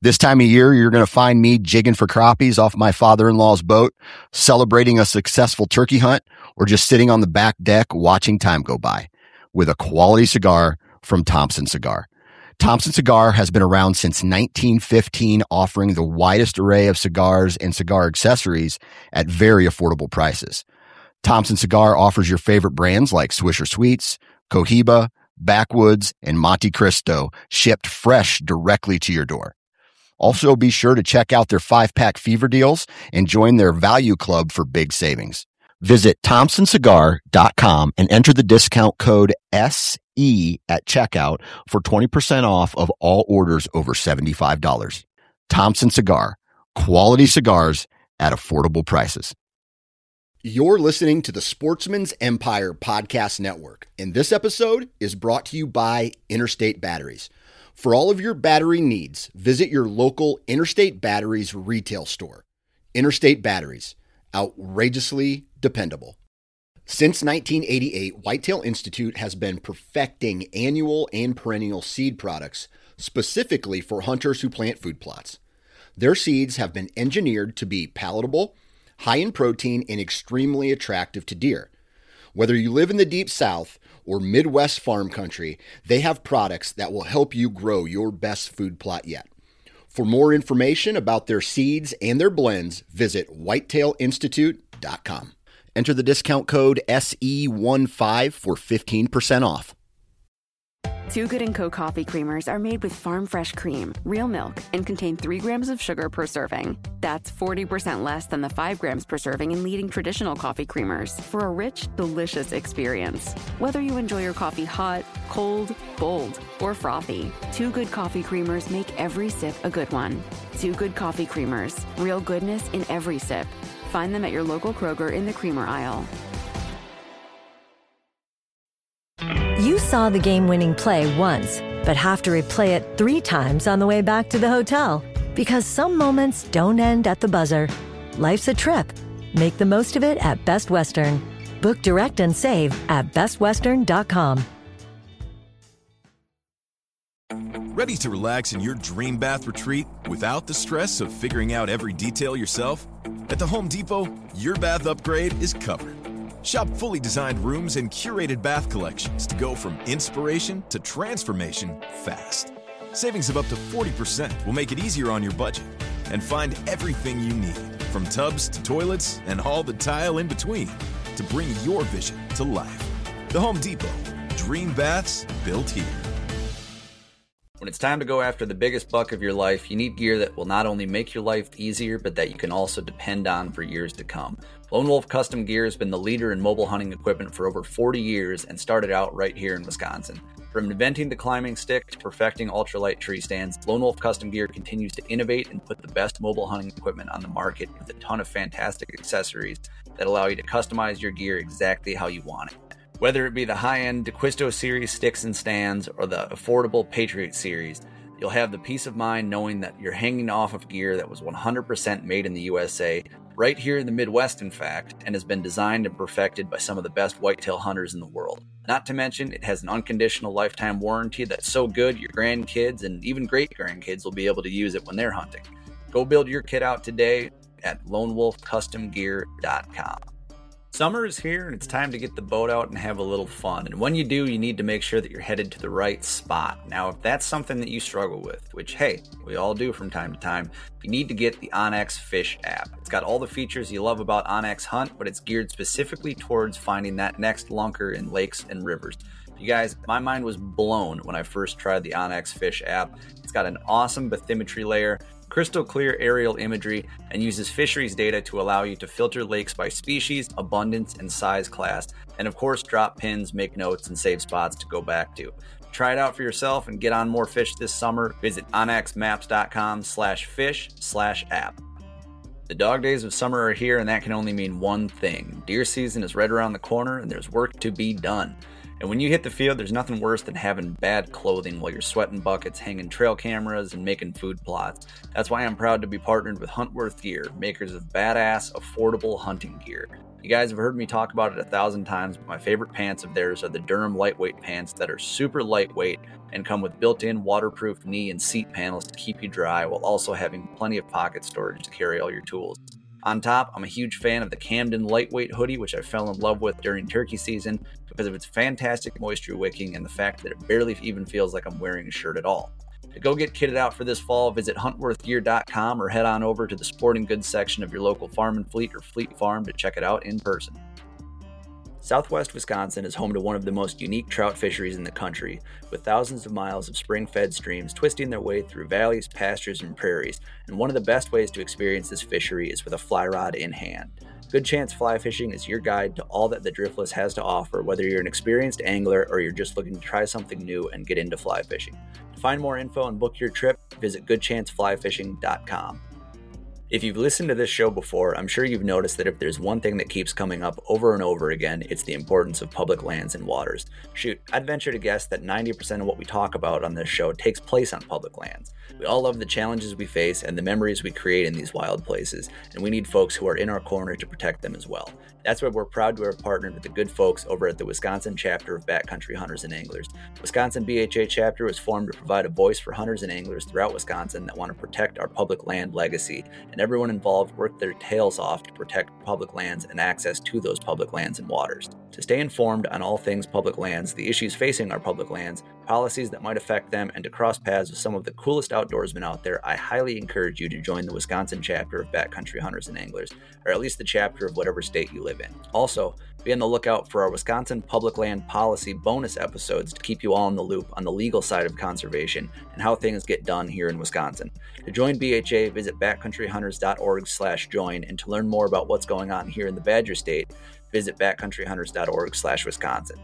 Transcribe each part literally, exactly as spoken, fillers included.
This time of year, you're going to find me jigging for crappies off my father-in-law's boat, celebrating a successful turkey hunt, or just sitting on the back deck watching time go by with a quality cigar from Thompson Cigar. Thompson Cigar has been around since nineteen fifteen, offering the widest array of cigars and cigar accessories at very affordable prices. Thompson Cigar offers your favorite brands like Swisher Sweets, Cohiba, Backwoods, and Monte Cristo, shipped fresh directly to your door. Also, be sure to check out their five-pack fever deals and join their value club for big savings. Visit thompson cigar dot com and enter the discount code S E at checkout for twenty percent off of all orders over seventy-five dollars. Thompson Cigar, quality cigars at affordable prices. You're listening to the Sportsman's Empire Podcast Network, and this episode is brought to you by Interstate Batteries. For all of your battery needs, visit your local Interstate Batteries retail store. Interstate Batteries, outrageously dependable. Since nineteen eighty-eight, Whitetail Institute has been perfecting annual and perennial seed products specifically for hunters who plant food plots. Their seeds have been engineered to be palatable, high in protein, and extremely attractive to deer. Whether you live in the Deep South or Midwest farm country, they have products that will help you grow your best food plot yet. For more information about their seeds and their blends, visit whitetail institute dot com. Enter the discount code S E fifteen for fifteen percent off. Two Good and Co. coffee creamers are made with farm fresh cream, real milk, and contain three grams of sugar per serving. That's forty percent less than the five grams per serving in leading traditional coffee creamers for a rich, delicious experience. Whether you enjoy your coffee hot, cold, bold, or frothy, Two Good coffee creamers make every sip a good one. Two Good coffee creamers, real goodness in every sip. Find them at your local Kroger in the creamer aisle. You saw the game-winning play once, but have to replay it three times on the way back to the hotel. Because some moments don't end at the buzzer. Life's a trip. Make the most of it at Best Western. Book direct and save at best western dot com. Ready to relax in your dream bath retreat without the stress of figuring out every detail yourself? At the Home Depot, your bath upgrade is covered. Shop fully designed rooms and curated bath collections to go from inspiration to transformation fast. Savings of up to forty percent will make it easier on your budget. And find everything you need, from tubs to toilets and all the tile in between, to bring your vision to life. The Home Depot. Dream baths built here. When it's time to go after the biggest buck of your life, you need gear that will not only make your life easier, but that you can also depend on for years to come. Lone Wolf Custom Gear has been the leader in mobile hunting equipment for over forty years and started out right here in Wisconsin. From inventing the climbing stick to perfecting ultralight tree stands, Lone Wolf Custom Gear continues to innovate and put the best mobile hunting equipment on the market with a ton of fantastic accessories that allow you to customize your gear exactly how you want it. Whether it be the high-end DeQuisto Series sticks and stands or the affordable Patriot Series, you'll have the peace of mind knowing that you're hanging off of gear that was one hundred percent made in the U S A, right here in the Midwest in fact, and has been designed and perfected by some of the best whitetail hunters in the world. Not to mention, it has an unconditional lifetime warranty that's so good your grandkids and even great-grandkids will be able to use it when they're hunting. Go build your kit out today at lone wolf custom gear dot com. Summer is here and it's time to get the boat out and have a little fun. And when you do, you need to make sure that you're headed to the right spot. Now, if that's something that you struggle with, which, hey, we all do from time to time, you need to get the onX Fish app. It's got all the features you love about onX Hunt, but it's geared specifically towards finding that next lunker in lakes and rivers. You guys, my mind was blown when I first tried the onX Fish app. It's got an awesome bathymetry layer, crystal clear aerial imagery, and uses fisheries data to allow you to filter lakes by species, abundance, and size class, and of course drop pins, make notes, and save spots to go back to. Try it out for yourself and get on more fish this summer. Visit onx maps dot com slash fish slash app. The dog days of summer are here, and that can only mean one thing. Deer season is right around the corner, and there's work to be done. And when you hit the field, there's nothing worse than having bad clothing while you're sweating buckets, hanging trail cameras, and making food plots. That's why I'm proud to be partnered with Huntworth Gear, makers of badass, affordable hunting gear. You guys have heard me talk about it a thousand times, but my favorite pants of theirs are the Durham lightweight pants that are super lightweight and come with built-in waterproof knee and seat panels to keep you dry while also having plenty of pocket storage to carry all your tools. On top, I'm a huge fan of the Camden lightweight hoodie, which I fell in love with during turkey season because of its fantastic moisture wicking and the fact that it barely even feels like I'm wearing a shirt at all. To go get kitted out for this fall, visit huntworth gear dot com or head on over to the sporting goods section of your local Farm and Fleet or Fleet Farm to check it out in person. Southwest Wisconsin is home to one of the most unique trout fisheries in the country, with thousands of miles of spring-fed streams twisting their way through valleys, pastures, and prairies, and one of the best ways to experience this fishery is with a fly rod in hand. Good Chance Fly Fishing is your guide to all that the Driftless has to offer, whether you're an experienced angler or you're just looking to try something new and get into fly fishing. To find more info and book your trip, visit good chance fly fishing dot com. If you've listened to this show before, I'm sure you've noticed that if there's one thing that keeps coming up over and over again, it's the importance of public lands and waters. Shoot, I'd venture to guess that ninety percent of what we talk about on this show takes place on public lands. We all love the challenges we face and the memories we create in these wild places, and we need folks who are in our corner to protect them as well. That's why we're proud to have partnered with the good folks over at the Wisconsin chapter of Backcountry Hunters and Anglers. The Wisconsin B H A chapter was formed to provide a voice for hunters and anglers throughout Wisconsin that want to protect our public land legacy, and everyone involved worked their tails off to protect public lands and access to those public lands and waters. To stay informed on all things public lands, the issues facing our public lands, policies that might affect them, and to cross paths with some of the coolest outdoorsmen out there, I highly encourage you to join the Wisconsin chapter of Backcountry Hunters and Anglers, or at least the chapter of whatever state you live in. Also, be on the lookout for our Wisconsin Public Land Policy bonus episodes to keep you all in the loop on the legal side of conservation and how things get done here in Wisconsin. To join B H A, visit backcountry hunters dot org slash join, and to learn more about what's going on here in the Badger State, visit backcountry hunters dot org slash Wisconsin.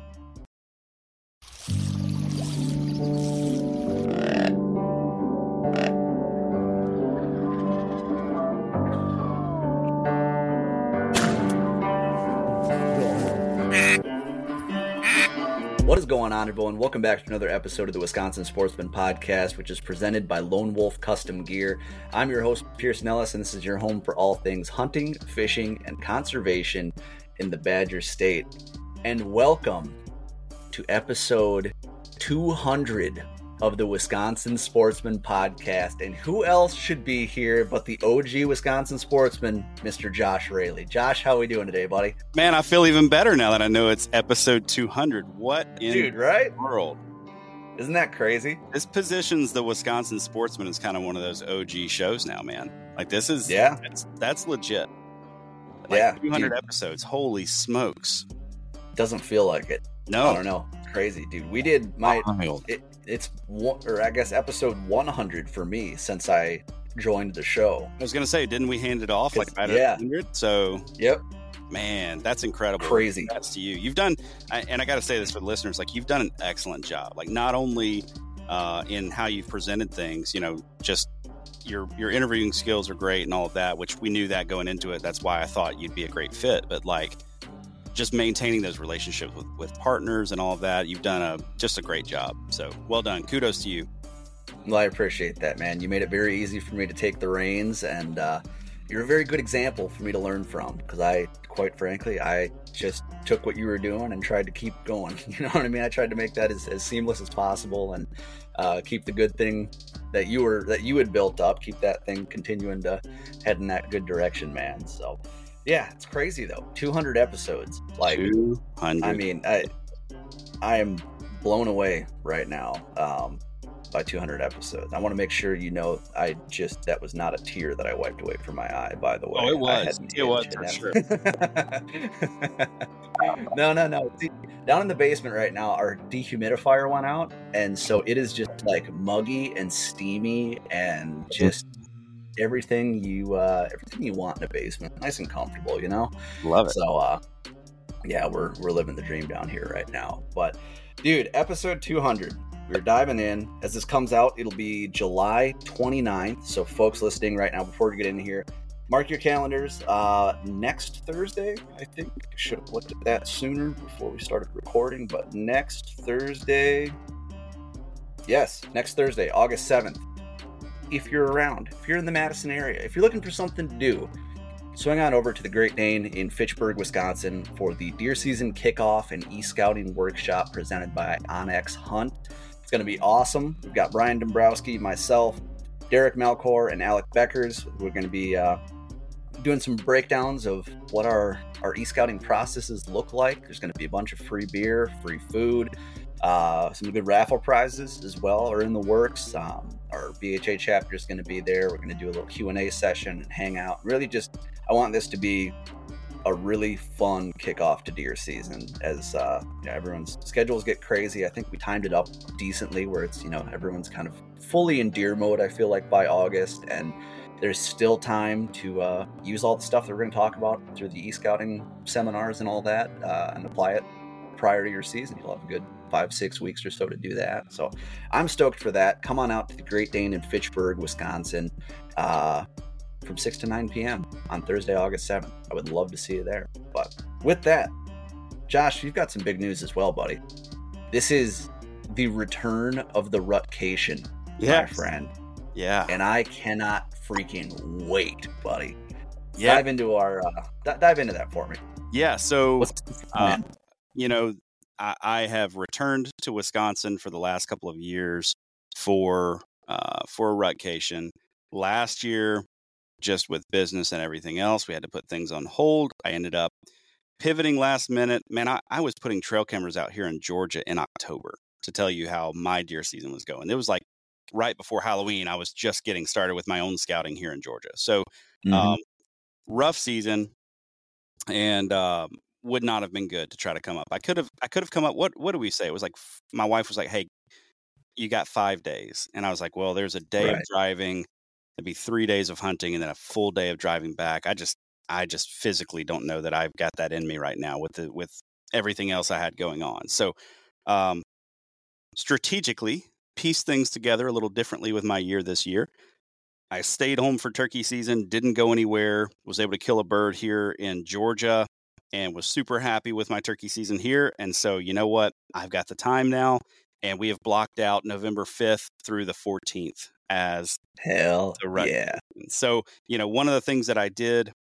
What is going on, everyone? Welcome back to another episode of the Wisconsin Sportsman Podcast, which is presented by Lone Wolf Custom Gear. I'm your host, Pierce Nellis, and this is your home for all things hunting, fishing, and conservation in the Badger State. And welcome to episode two hundred of the Wisconsin Sportsman Podcast. And who else should be here but the O G Wisconsin Sportsman, Mister Josh Raley. Josh, how are we doing today, buddy? Man, I feel even better now that I know it's episode two hundred. What in Dude, right? the world? Isn't that crazy? This positions the Wisconsin Sportsman as kind of one of those O G shows now, man. Like, this is, yeah, that's, that's legit. Like, yeah. two hundred dude. episodes. Holy smokes. Doesn't feel like it. No. I don't know. It's crazy, dude. We did my, it, it's one, or I guess episode one hundred for me since I joined the show. I was going to say, didn't we hand it off like about yeah. one hundred? So, yep. Man, that's incredible. Crazy. That's to you. You've done, and I got to say this for the listeners, like, you've done an excellent job. Like, not only uh, in how you've presented things, you know, just your your interviewing skills are great and all of that, which we knew that going into it. That's why I thought you'd be a great fit. But like, just maintaining those relationships with, with partners and all of that, you've done a just a great job. So well done. Kudos to you. Well, I appreciate that, man. You made it very easy for me to take the reins, and uh, you're a very good example for me to learn from, because I, quite frankly, I just took what you were doing and tried to keep going. You know what I mean? I tried to make that as, as seamless as possible, and uh, keep the good thing that you were that you had built up, keep that thing continuing to head in that good direction, man. So yeah, it's crazy though. two hundred episodes. Like, two hundred. I mean, I I am blown away right now um, by two hundred episodes. I want to make sure you know, I just that was not a tear that I wiped away from my eye. By the way, oh, it was. It was for sure. no, no, no. See, down in the basement right now, our dehumidifier went out, and so it is just like muggy and steamy and just. Everything you uh everything you want in a basement, nice and comfortable, you know. Love it. So uh yeah, we're we're living the dream down here right now. But dude, episode two hundred, we're diving in. As this comes out, it'll be July twenty-ninth. So folks listening right now, before we get in here, mark your calendars. Uh, next Thursday, I think I should have looked at that sooner before we started recording, but next Thursday, yes, next Thursday, August seventh. If you're around, if you're in the Madison area, if you're looking for something to do, swing on over to the Great Dane in Fitchburg, Wisconsin for the deer season kickoff and e-scouting workshop presented by Onyx Hunt. It's going to be awesome. We've got Brian Dombrowski, myself, Derek Malcor, and Alec Beckers. We're going to be uh, doing some breakdowns of what our, our e-scouting processes look like. There's going to be a bunch of free beer, free food, uh, some good raffle prizes as well are in the works. Um, our B H A chapter is going to be there. We're going to do a little Q and A session and hang out. Really just, I want this to be a really fun kickoff to deer season as uh, you know, everyone's schedules get crazy. I think we timed it up decently where it's, you know, everyone's kind of fully in deer mode, I feel like, by August, and there's still time to uh, use all the stuff that we're going to talk about through the e-scouting seminars and all that uh, and apply it prior to your season. You'll have a good five, six weeks or so to do that. So I'm stoked for that. Come on out to the Great Dane in Fitchburg, Wisconsin, uh, from six to nine p.m. on Thursday, August seventh. I would love to see you there. But with that, Josh, you've got some big news as well, buddy. This is the return of the Rutcation, yes. my friend. Yeah. And I cannot freaking wait, buddy. Yeah. Dive into our, uh, d- dive into that for me. Yeah. So, What's, uh, you know, I, I have returned to Wisconsin for the last couple of years for, uh, for a Rutcation. Last year, just with business and everything else, we had to put things on hold. I ended up pivoting last minute. Man, I, I was putting trail cameras out here in Georgia in October to tell you how my deer season was going. It was like right before Halloween. I was just getting started with my own scouting here in Georgia. So mm-hmm. um, rough season, and um, would not have been good to try to come up. I could have, I could have come up. What, what do we say? It was like, my wife was like, "Hey, you got five days." And I was like, well, there's a day right. of driving. It'd be three days of hunting and then a full day of driving back. I just, I just physically don't know that I've got that in me right now with the, with everything else I had going on. So, um, strategically pieced things together a little differently with my year this year. I stayed home for turkey season, didn't go anywhere, was able to kill a bird here in Georgia, and was super happy with my turkey season here. And so, you know what? I've got the time now, and we have blocked out November fifth through the fourteenth as hell the rut. Yeah. So, you know, one of the things that I did,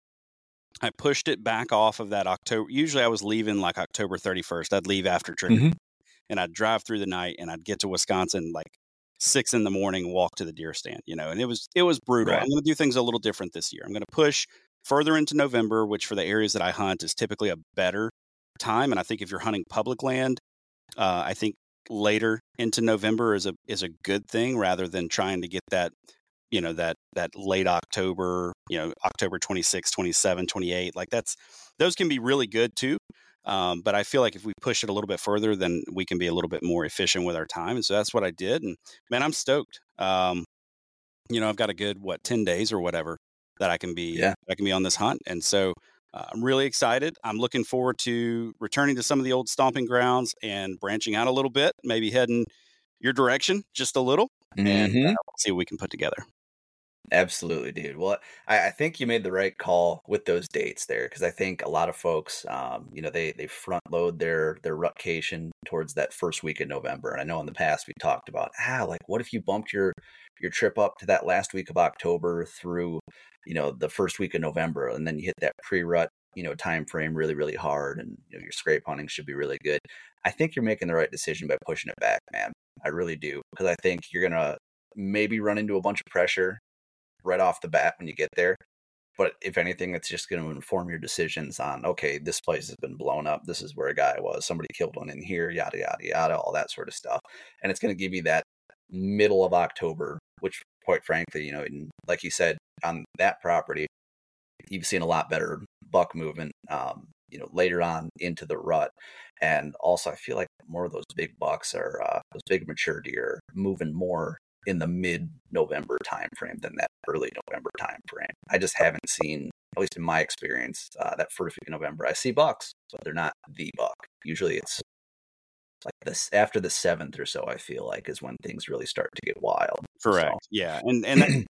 I pushed it back off of that October. Usually I was leaving like October thirty-first. I'd leave after turkey mm-hmm. and I'd drive through the night and I'd get to Wisconsin like six in the morning and walk to the deer stand, you know, and it was, it was brutal. Right. I'm going to do things a little different this year. I'm going to push further into November, which for the areas that I hunt is typically a better time. And I think if you're hunting public land, uh, I think later into November is a is a good thing rather than trying to get that, you know, that that late October, you know, October twenty-sixth, twenty-seventh, twenty-eighth. Like that's, those can be really good too. Um, but I feel like if we push it a little bit further, then we can be a little bit more efficient with our time. And so that's what I did. And man, I'm stoked. Um, you know, I've got a good, what, ten days or whatever that I can be, yeah. I can be on this hunt. And so Uh, I'm really excited. I'm looking forward to returning to some of the old stomping grounds and branching out a little bit, maybe heading your direction just a little, mm-hmm. and uh, we'll see what we can put together. Absolutely, dude. Well, I, I think you made the right call with those dates there, because I think a lot of folks, um, you know, they they front load their their Rutcation towards that first week in November. And I know in the past we talked about, ah, like what if you bumped your your trip up to that last week of October through, you know, the first week of November, and then you hit that pre-rut, you know, time frame really, really hard, and you know, your scrape hunting should be really good. I think you're making the right decision by pushing it back, man. I really do, because I think you're gonna maybe run into a bunch of pressure right off the bat when you get there. But if anything, it's just going to inform your decisions on, okay, this place has been blown up. This is where a guy was. Somebody killed one in here, yada, yada, yada, all that sort of stuff. And it's going to give you that middle of October, which quite frankly, you know, in, like you said, on that property, you've seen a lot better buck movement, um, you know, later on into the rut. And also I feel like more of those big bucks are, uh, those big mature deer moving more in the mid-November timeframe than that early November timeframe. I just haven't seen, at least in my experience, uh, that first week of November. I see bucks, but they're not the buck. Usually it's like this after the seventh or so, I feel like, is when things really start to get wild. Correct. So. Yeah. And and that,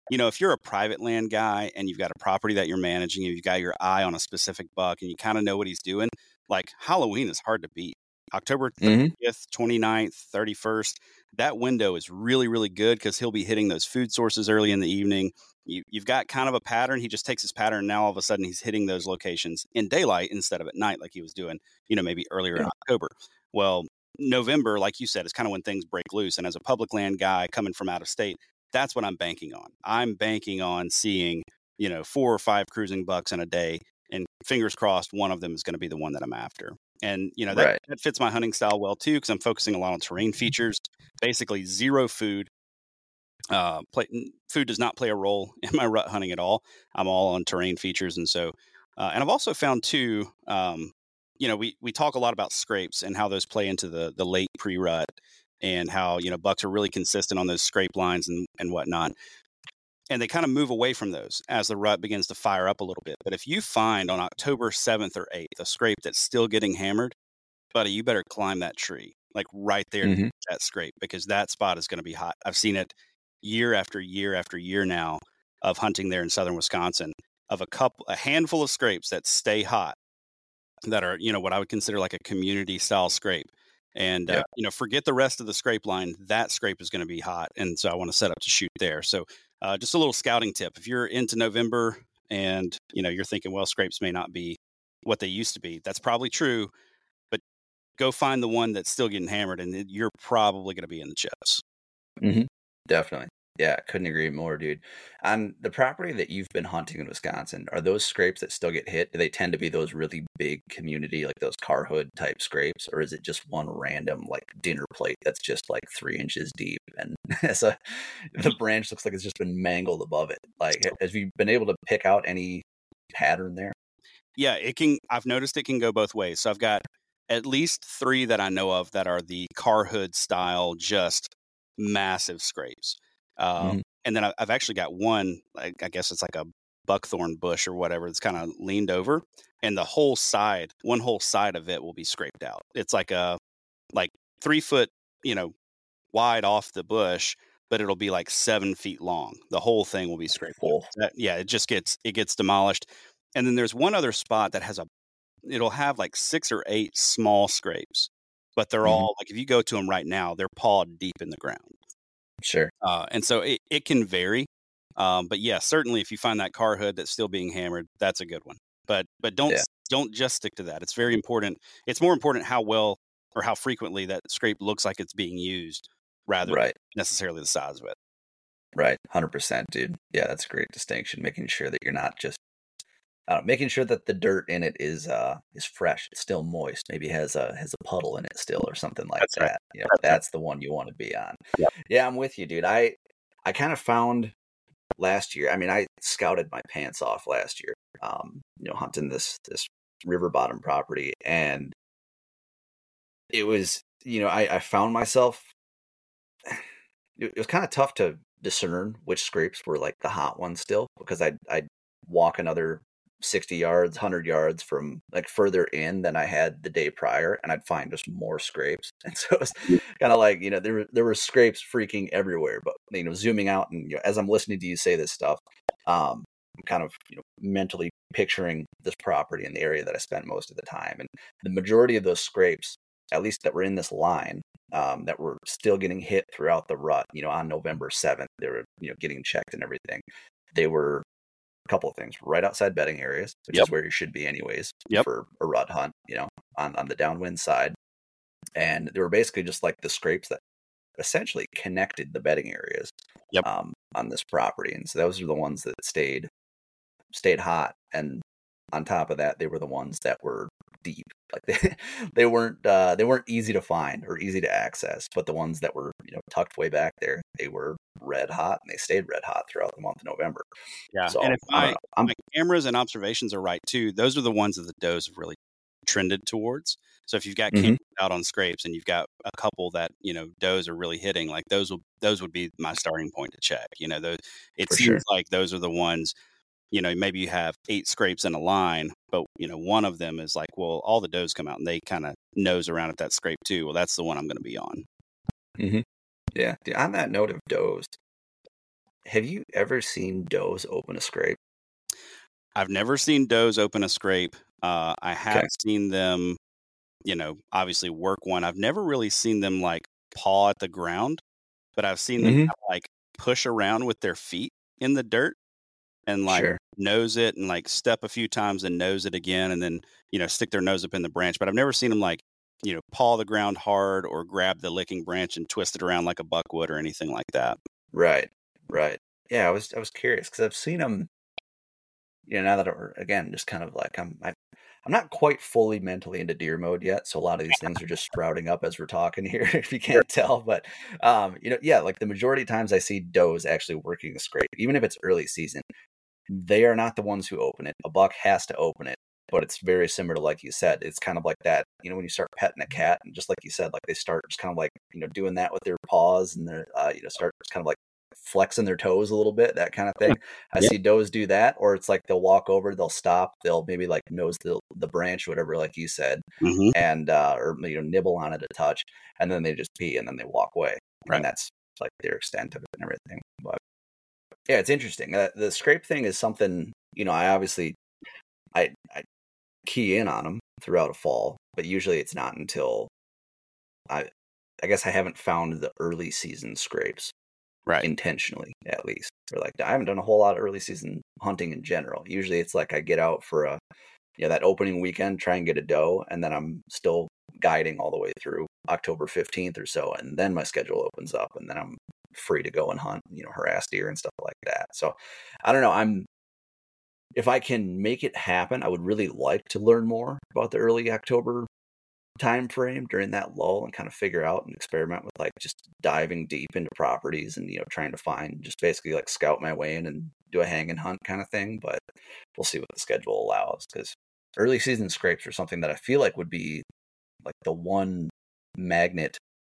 you know, if you're a private land guy and you've got a property that you're managing and you've got your eye on a specific buck and you kind of know what he's doing, like Halloween is hard to beat. October thirtieth, mm-hmm. twenty-ninth, thirty-first, that window is really, really good because he'll be hitting those food sources early in the evening. You, you've got kind of a pattern. He just takes his pattern. And now all of a sudden he's hitting those locations in daylight instead of at night like he was doing, you know, maybe earlier yeah. in October. Well, November, like you said, is kind of when things break loose. And as a public land guy coming from out of state, that's what I'm banking on. I'm banking on seeing, you know, four or five cruising bucks in a day. And fingers crossed, one of them is going to be the one that I'm after. And, you know, that, right. that fits my hunting style well, too, because I'm focusing a lot on terrain features, basically zero food. Uh, play, food does not play a role in my rut hunting at all. I'm all on terrain features. And so, uh, and I've also found, too, um, you know, we, we talk a lot about scrapes and how those play into the, the late pre-rut and how, you know, bucks are really consistent on those scrape lines and, and whatnot. And they kind of move away from those as the rut begins to fire up a little bit. But if you find on October seventh or eighth a scrape that's still getting hammered, buddy, you better climb that tree, like right there, mm-hmm. that scrape, because that spot is going to be hot. I've seen it year after year after year now of hunting there in southern Wisconsin, of a couple, a handful of scrapes that stay hot, that are, you know, what I would consider like a community style scrape. And, yeah. uh, you know, forget the rest of the scrape line. That scrape is going to be hot. And so I want to set up to shoot there. So uh, just a little scouting tip. If you're into November and, you know, you're thinking, well, scrapes may not be what they used to be. That's probably true. But go find the one that's still getting hammered and you're probably going to be in the chips. Mm-hmm. Definitely. Yeah, couldn't agree more, dude. On the property that you've been hunting in Wisconsin, are those scrapes that still get hit? Do they tend to be those really big community, like those car hood type scrapes? Or is it just one random like dinner plate that's just like three inches deep and as a, the branch looks like it's just been mangled above it? Like, have you been able to pick out any pattern there? Yeah, it can. I've noticed it can go both ways. So I've got at least three that I know of that are the car hood style, just massive scrapes. Um, mm-hmm. And then I've actually got one, I guess it's like a buckthorn bush or whatever. It's kind of leaned over and the whole side, one whole side of it will be scraped out. It's like a, like three foot, you know, wide off the bush, but it'll be like seven feet long. The whole thing will be scraped out. That, yeah, it just gets, it gets demolished. And then there's one other spot that has a, it'll have like six or eight small scrapes, but they're mm-hmm. all like, if you go to them right now, they're pawed deep in the ground. Sure. Uh, and so it, it can vary. Um, but yeah, certainly if you find that car hood that's still being hammered, that's a good one. But but don't yeah. don't just stick to that. It's very important. It's more important how well or how frequently that scrape looks like it's being used rather right. than necessarily the size of it. Right. one hundred percent, dude. Yeah, that's a great distinction. Making sure that you're not just uh, making sure that the dirt in it is uh, is fresh. It's still moist. Maybe has a has a puddle in it still or something like that's that. Right. Yeah, that's, that's right. the one you want to be on. Yeah. yeah, I'm with you, dude. I I kind of found last year. I mean, I scouted my pants off last year. Um, you know, hunting this this river bottom property, and it was, you know, I, I found myself. It was kind of tough to discern which scrapes were like the hot ones still, because I'd I'd walk another sixty yards, one hundred yards from like further in than I had the day prior, and I'd find just more scrapes. And so it was kind of like, you know, there were there were scrapes freaking everywhere. But, you know, zooming out and, you know, as I'm listening to you say this stuff, um, I'm kind of, you know, mentally picturing this property in the area that I spent most of the time, and the majority of those scrapes, at least that were in this line, um, that were still getting hit throughout the rut, you know, on November seventh, they were, you know, getting checked and everything. They were a couple of things right outside bedding areas, which yep. is where you should be anyways yep. for a rut hunt, you know, on, on the downwind side. And they were basically just like the scrapes that essentially connected the bedding areas yep. um, on this property. And so those are the ones that stayed, stayed hot. And on top of that, they were the ones that were deep. Like they, they weren't uh, they weren't easy to find or easy to access, but the ones that were, you know, tucked way back there, they were red hot, and they stayed red hot throughout the month of November. Yeah, so, and if my, my cameras and observations are right too, those are the ones that the does have really trended towards. So if you've got mm-hmm. cameras out on scrapes and you've got a couple that, you know, does are really hitting, like those will those would be my starting point to check. You know, those it For seems sure. like those are the ones. You know, maybe you have eight scrapes in a line, but, you know, one of them is like, well, all the does come out and they kind of nose around at that scrape too. Well, that's the one I'm going to be on. Mm-hmm. Yeah. On that note of does, have you ever seen does open a scrape? I've never seen does open a scrape. Uh, I have Okay. seen them, you know, obviously work one. I've never really seen them like paw at the ground, but I've seen them Mm-hmm. kind of, like push around with their feet in the dirt and like Sure. nose it and like step a few times and nose it again and then, you know, stick their nose up in the branch. But I've never seen them like, you know, paw the ground hard or grab the licking branch and twist it around like a buck would or anything like that. Right. Right. Yeah, I was I was curious because I've seen them. You know, now that we're again just kind of like I'm I, I'm not quite fully mentally into deer mode yet, so a lot of these things are just sprouting up as we're talking here, if you can't tell. But um, you know, yeah, like the majority of times I see does actually working the scrape, even if it's early season, they are not the ones who open it. A buck has to open it, but it's very similar to like you said. It's kind of like that, you know, when you start petting a cat, and just like you said, like they start just kind of like you know doing that with their paws and their uh, you know start just kind of like flexing their toes a little bit, that kind of thing. I Yeah. see does do that, or it's like they'll walk over, they'll stop, they'll maybe like nose the the branch, whatever, like you said, Mm-hmm. and uh, or you know nibble on it a touch, and then they just pee and then they walk away, Right. and that's like their extent of it and everything. But yeah, it's interesting. Uh, the scrape thing is something you know. I obviously I I key in on them throughout a fall, but usually it's not until I I guess I haven't found the early season scrapes. Right. Intentionally, at least. Or like I haven't done a whole lot of early season hunting in general. Usually it's like I get out for a you know that opening weekend, try and get a doe, and then I'm still guiding all the way through October fifteenth or so, and then my schedule opens up and then I'm free to go and hunt, you know, harass deer and stuff like that. So I don't know. I'm if I can make it happen, I would really like to learn more about the early October time frame during that lull and kind of figure out and experiment with like just diving deep into properties and you know trying to find just basically like scout my way in and do a hang and hunt kind of thing. But we'll see what the schedule allows, because early season scrapes are something that I feel like would be like the one magnet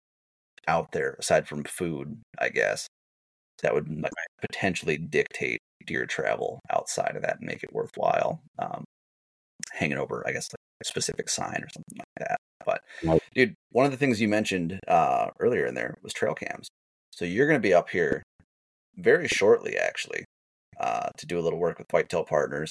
out there aside from food, I guess, that would like potentially dictate deer travel outside of that and make it worthwhile. Um, hanging over, I guess, like a specific sign or something like that. But Right. dude, one of the things you mentioned uh, earlier in there was trail cams. So you're going to be up here very shortly, actually, uh, to do a little work with Whitetail Partners.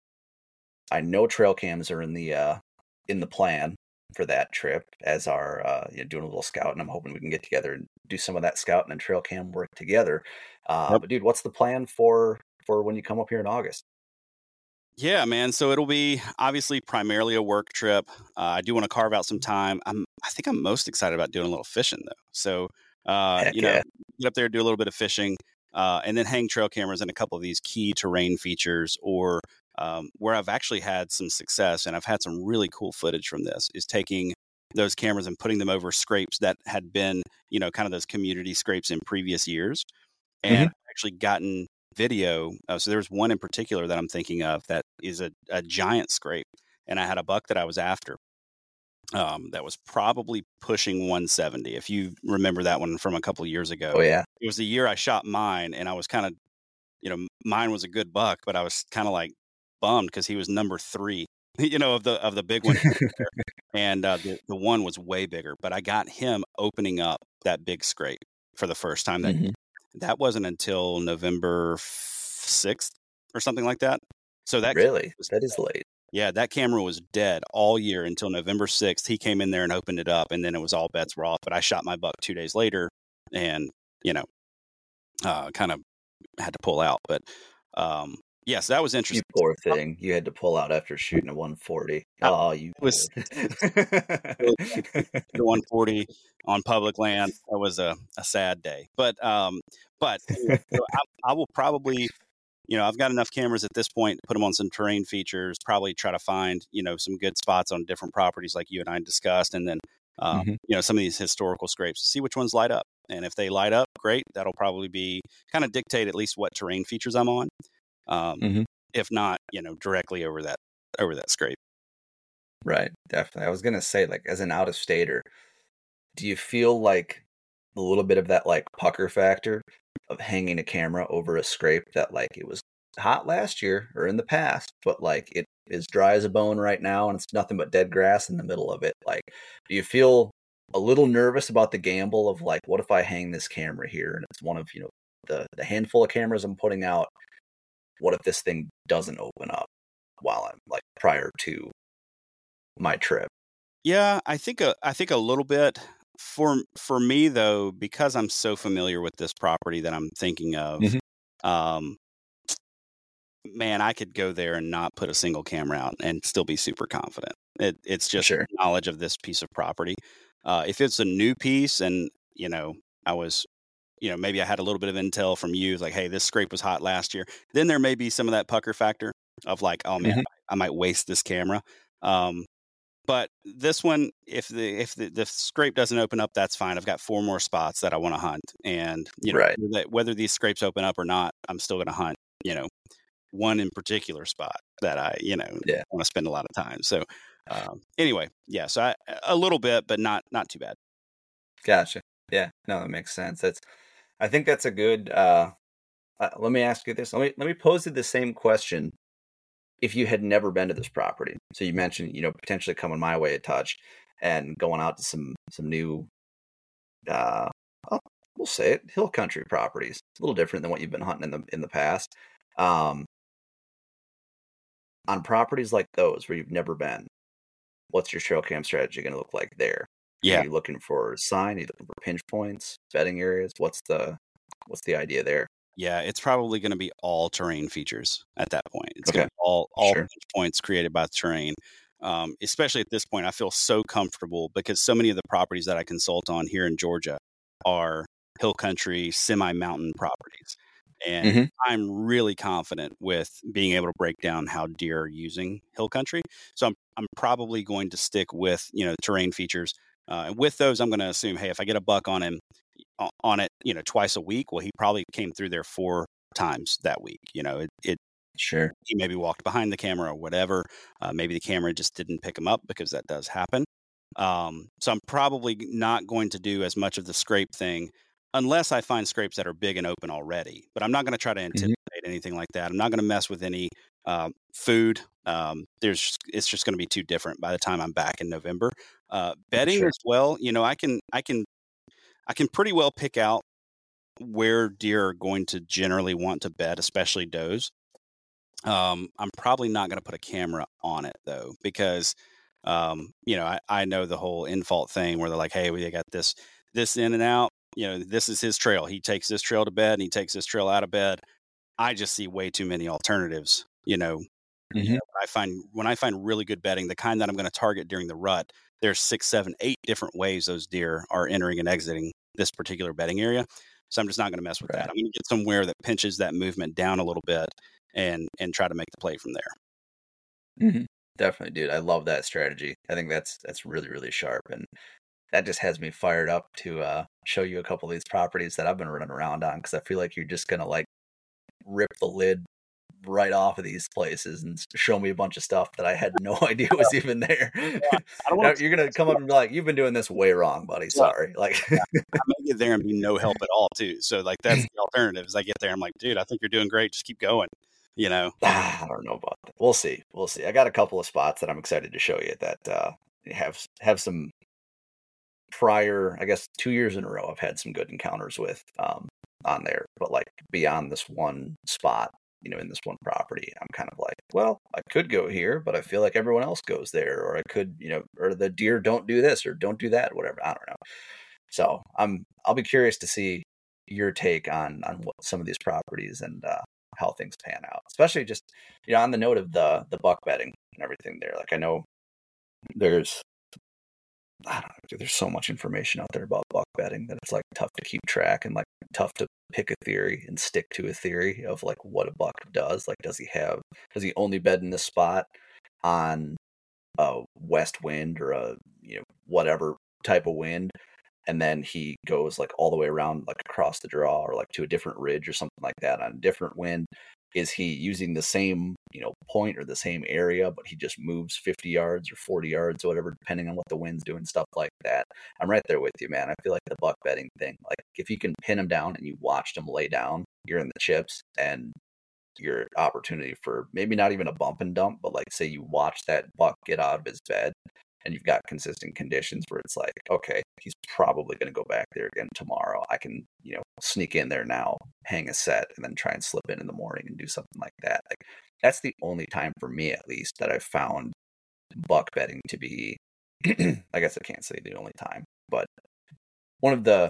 I know trail cams are in the uh, in the plan for that trip as our uh, you know, doing a little scout, and I'm hoping we can get together and do some of that scouting and trail cam work together. Uh, Yep. But dude, what's the plan for for when you come up here in August? Yeah, man. So it'll be obviously primarily a work trip. Uh, I do want to carve out some time. I'm, I think I'm most excited about doing a little fishing though. So, uh, Heck you know, yeah. get up there, do a little bit of fishing, uh, and then hang trail cameras in a couple of these key terrain features, or um, where I've actually had some success and I've had some really cool footage from this is taking those cameras and putting them over scrapes that had been, you know, kind of those community scrapes in previous years, and Mhm. I've actually gotten video. Uh, so there's one in particular that I'm thinking of that is a, a giant scrape, and I had a buck that I was after um, that was probably pushing one seventy. If you remember that one from a couple of years ago, Oh yeah. it was the year I shot mine, and I was kind of, you know, mine was a good buck, but I was kind of like bummed because he was number three, you know, of the of the big one, and uh, the the one was way bigger. But I got him opening up that big scrape for the first time that Mhm. that wasn't until November sixth or something like that. So that Really? That is late. yeah, that camera was dead all year until November sixth. He came in there and opened it up, and then it was all bets were off. But I shot my buck two days later, and you know, uh, kind of had to pull out. But um, yes, that was You interesting. poor thing. You had to pull out after shooting a one forty. I Oh, you was poor. the one forty on public land. That was a, a sad day. But um, but anyway, so I, I will probably, you know, I've got enough cameras at this point to put them on some terrain features, probably try to find, you know, some good spots on different properties like you and I discussed. And then, um, Mhm. you know, some of these historical scrapes, see which ones light up. And if they light up, great. That'll probably be kind of dictate at least what terrain features I'm on. Um, Mhm. If not, you know, directly over that, over that scrape. Right, definitely. I was gonna say, like, as an out of stater, do you feel like a little bit of that like pucker factor of hanging a camera over a scrape that like it was hot last year or in the past, but like it is dry as a bone right now and it's nothing but dead grass in the middle of it? Like, do you feel a little nervous about the gamble of like, what if I hang this camera here and it's one of, you know, the the handful of cameras I'm putting out, what if this thing doesn't open up while I'm like prior to my trip? Yeah, I think a I think a little bit. For for me though, because I'm so familiar with this property that I'm thinking of, Mhm. um, man, I could go there and not put a single camera out and still be super confident. It, it's just Sure. knowledge of this piece of property. Uh, if it's a new piece and, you know, I was, you know, maybe I had a little bit of intel from you, like, hey, this scrape was hot last year, then there may be some of that pucker factor of like, oh man, Mhm. I might waste this camera. Um, but this one, if the if the, the scrape doesn't open up, that's fine. I've got four more spots that I want to hunt, and you know Right. whether, whether these scrapes open up or not, I'm still going to hunt. You know, one in particular spot that I you know Yeah. want to spend a lot of time. So um, anyway, yeah, so I, a little bit, but not not too bad. Gotcha. Yeah. No, that makes sense. That's. I think that's a good. Uh, uh, let me ask you this. Let me let me pose you the same question. If you had never been to this property, so you mentioned, you know, potentially coming my way a touch and going out to some some new, uh, oh, we'll say it, hill country properties. It's a little different than what you've been hunting in the in the past. Um, on properties like those where you've never been, what's your trail cam strategy going to look like there? Are Yeah, you looking for a sign? Are you looking for pinch points, bedding areas? What's the what's the idea there? yeah, it's probably going to be all terrain features at that point. It's going Okay, to be all all sure. pinch points created by the terrain. Um, especially at this point, I feel so comfortable because so many of the properties that I consult on here in Georgia are hill country, semi mountain properties, and Hmm. I'm really confident with being able to break down how deer are using hill country. So I'm I'm probably going to stick with you know terrain features. Uh, and with those, I'm going to assume, hey, if I get a buck on him o- on it, you know, twice a week, well, he probably came through there four times that week. You know, it, it Sure. he maybe walked behind the camera or whatever. Uh, maybe the camera just didn't pick him up because that does happen. Um, so I'm probably not going to do as much of the scrape thing unless I find scrapes that are big and open already. But I'm not going to try to Hmm. anticipate anything like that. I'm not going to mess with any um, food. Um, there's it's just going to be too different by the time I'm back in November. Uh, bedding Sure. as well. You know, I can I can I can pretty well pick out where deer are going to generally want to bed, especially does. Um, I'm probably not going to put a camera on it though, because um, you know I, I know the whole in-fault thing where they're like, hey, we got this this in and out. You know, this is his trail. He takes this trail to bed, and he takes this trail out of bed. I just see way too many alternatives. You know, you Hmm. know, I find when I find really good bedding, the kind that I'm going to target during the rut, there's six, seven, eight different ways those deer are entering and exiting this particular bedding area. So I'm just not going to mess with that. Right. I'm going to get somewhere that pinches that movement down a little bit and and try to make the play from there. Hmm. Definitely, dude. I love that strategy. I think that's that's really, really sharp, and that just has me fired up to uh, show you a couple of these properties that I've been running around on because I feel like you're just gonna like rip the lid right off of these places and s- show me a bunch of stuff that I had no idea was even there. I don't Now want to you're gonna come up and be like, "You've been doing this way wrong, buddy. yeah, Sorry." Like, yeah. I may get there and be no help at all too. So like that's the alternative. Is I get there, I'm like, dude, I think you're doing great. Just keep going. You know. ah, I don't know about that. We'll see. We'll see. I got a couple of spots that I'm excited to show you that uh, have have some prior, I guess, two years in a row, I've had some good encounters with um, on there. But like beyond this one spot, you know, in this one property, I'm kind of like, well, I could go here, but I feel like everyone else goes there, or I could, you know, or the deer don't do this or don't do that, whatever. I don't know. So I'm, I'll be curious to see your take on on what some of these properties and uh, how things pan out, especially just you know on the note of the the buck bedding and everything there. Like I know there's I don't know, dude, there's so much information out there about buck bedding that it's like tough to keep track and like tough to pick a theory and stick to a theory of like what a buck does. Like, does he have, does he only bed in this spot on a west wind or a, you know, whatever type of wind? And then he goes like all the way around, like across the draw or like to a different ridge or something like that on a different wind. Is he using the same, you know, point or the same area, but he just moves fifty yards or forty yards or whatever, depending on what the wind's doing, stuff like that. I'm right there with you, man. I feel like the buck bedding thing, like if you can pin him down and you watched him lay down, you're in the chips and your opportunity for maybe not even a bump and dump, but like say you watch that buck get out of his bed and you've got consistent conditions where it's like, okay, he's probably going to go back there again tomorrow. I can, you know, sneak in there now, hang a set, and then try and slip in in the morning and do something like that. Like, that's the only time for me, at least, that I've found buck bedding to be, I guess I can't say the only time, but one of the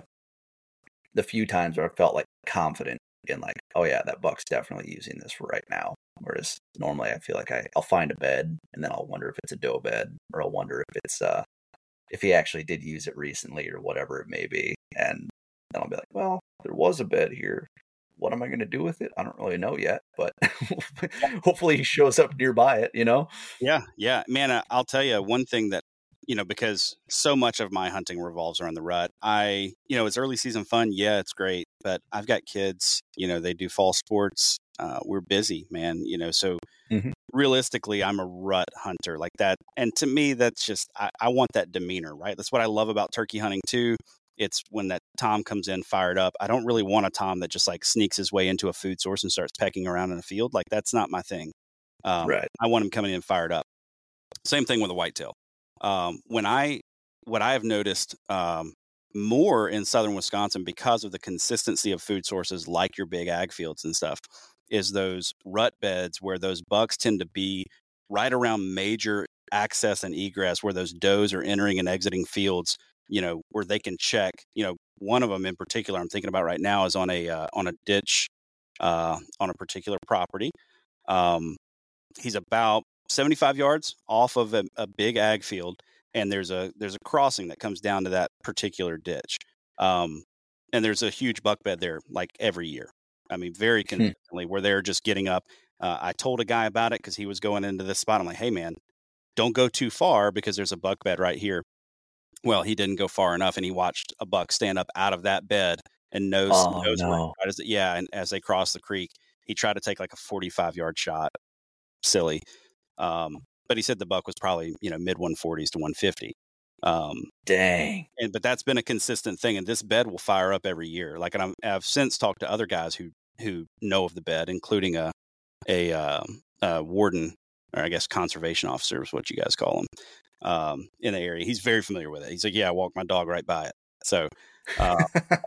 the few times where I felt like confident in like, oh yeah, that buck's definitely using this right now. Whereas normally I feel like I, I'll find a bed and then I'll wonder if it's a doe bed, or I'll wonder if it's uh if he actually did use it recently or whatever it may be. And then I'll be like, well, there was a bed here. What am I going to do with it? I don't really know yet, but hopefully he shows up nearby it, you know? Yeah. Yeah, man, I'll tell you one thing that, you know, because so much of my hunting revolves around the rut. I, you know, it's early season fun. Yeah, it's great. But I've got kids, you know, they do fall sports. Uh, we're busy, man, you know, so mm-hmm. realistically, I'm a rut hunter like that. And to me, that's just, I, I want that demeanor, right? That's what I love about turkey hunting too. It's when that Tom comes in fired up. I don't really want a Tom that just like sneaks his way into a food source and starts pecking around in a field. Like, that's not my thing. Um, right. I want him coming in fired up. Same thing with a whitetail. Um, when I, what I have noticed um, more in southern Wisconsin, because of the consistency of food sources like your big ag fields and stuff, is those rut beds where those bucks tend to be right around major access and egress, where those does are entering and exiting fields, you know, where they can check. You know, one of them in particular I'm thinking about right now is on a uh, on a ditch uh, on a particular property. Um, he's about seventy-five yards off of a, a big ag field, and there's a there's a crossing that comes down to that particular ditch. Um, and there's a huge buck bed there, like every year. I mean, very consistently, hmm. where they're just getting up. Uh, I told a guy about it because he was going into this spot. I'm like, hey, man, don't go too far because there's a buck bed right here. Well, he didn't go far enough, and he watched a buck stand up out of that bed and nose, oh, nose no. where, as, yeah, and as they crossed the creek, he tried to take like a forty-five yard shot. Silly. Um, but he said the buck was probably, you know, mid one forties to one fifty. Um, Dang. And, but that's been a consistent thing. And this bed will fire up every year. Like, and I'm, I've since talked to other guys who, who know of the bed, including a, a, um, a warden, or I guess conservation officer is what you guys call him, um, in the area. He's very familiar with it. He's like, yeah, I walk my dog right by it. So, uh,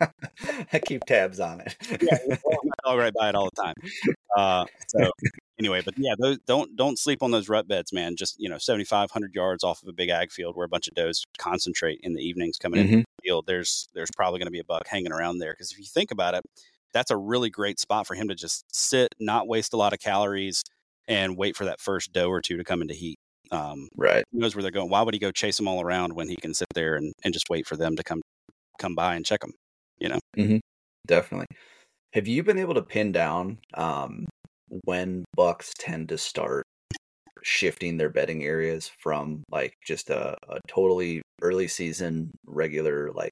I keep tabs on it. Yeah, I walk my dog right by it all the time. Uh, so anyway, but yeah, those, don't don't sleep on those rut beds, man. Just, you know, seventy-five hundred yards off of a big ag field where a bunch of does concentrate in the evenings coming mm-hmm. into the field. There's there's probably going to be a buck hanging around there, because if you think about it, that's a really great spot for him to just sit, not waste a lot of calories, and wait for that first doe or two to come into heat. Um, right. He knows where they're going. Why would he go chase them all around when he can sit there and, and just wait for them to come come by and check them? You know. Mm-hmm. Definitely. Have you been able to pin down um, when bucks tend to start shifting their bedding areas from like just a, a totally early season regular like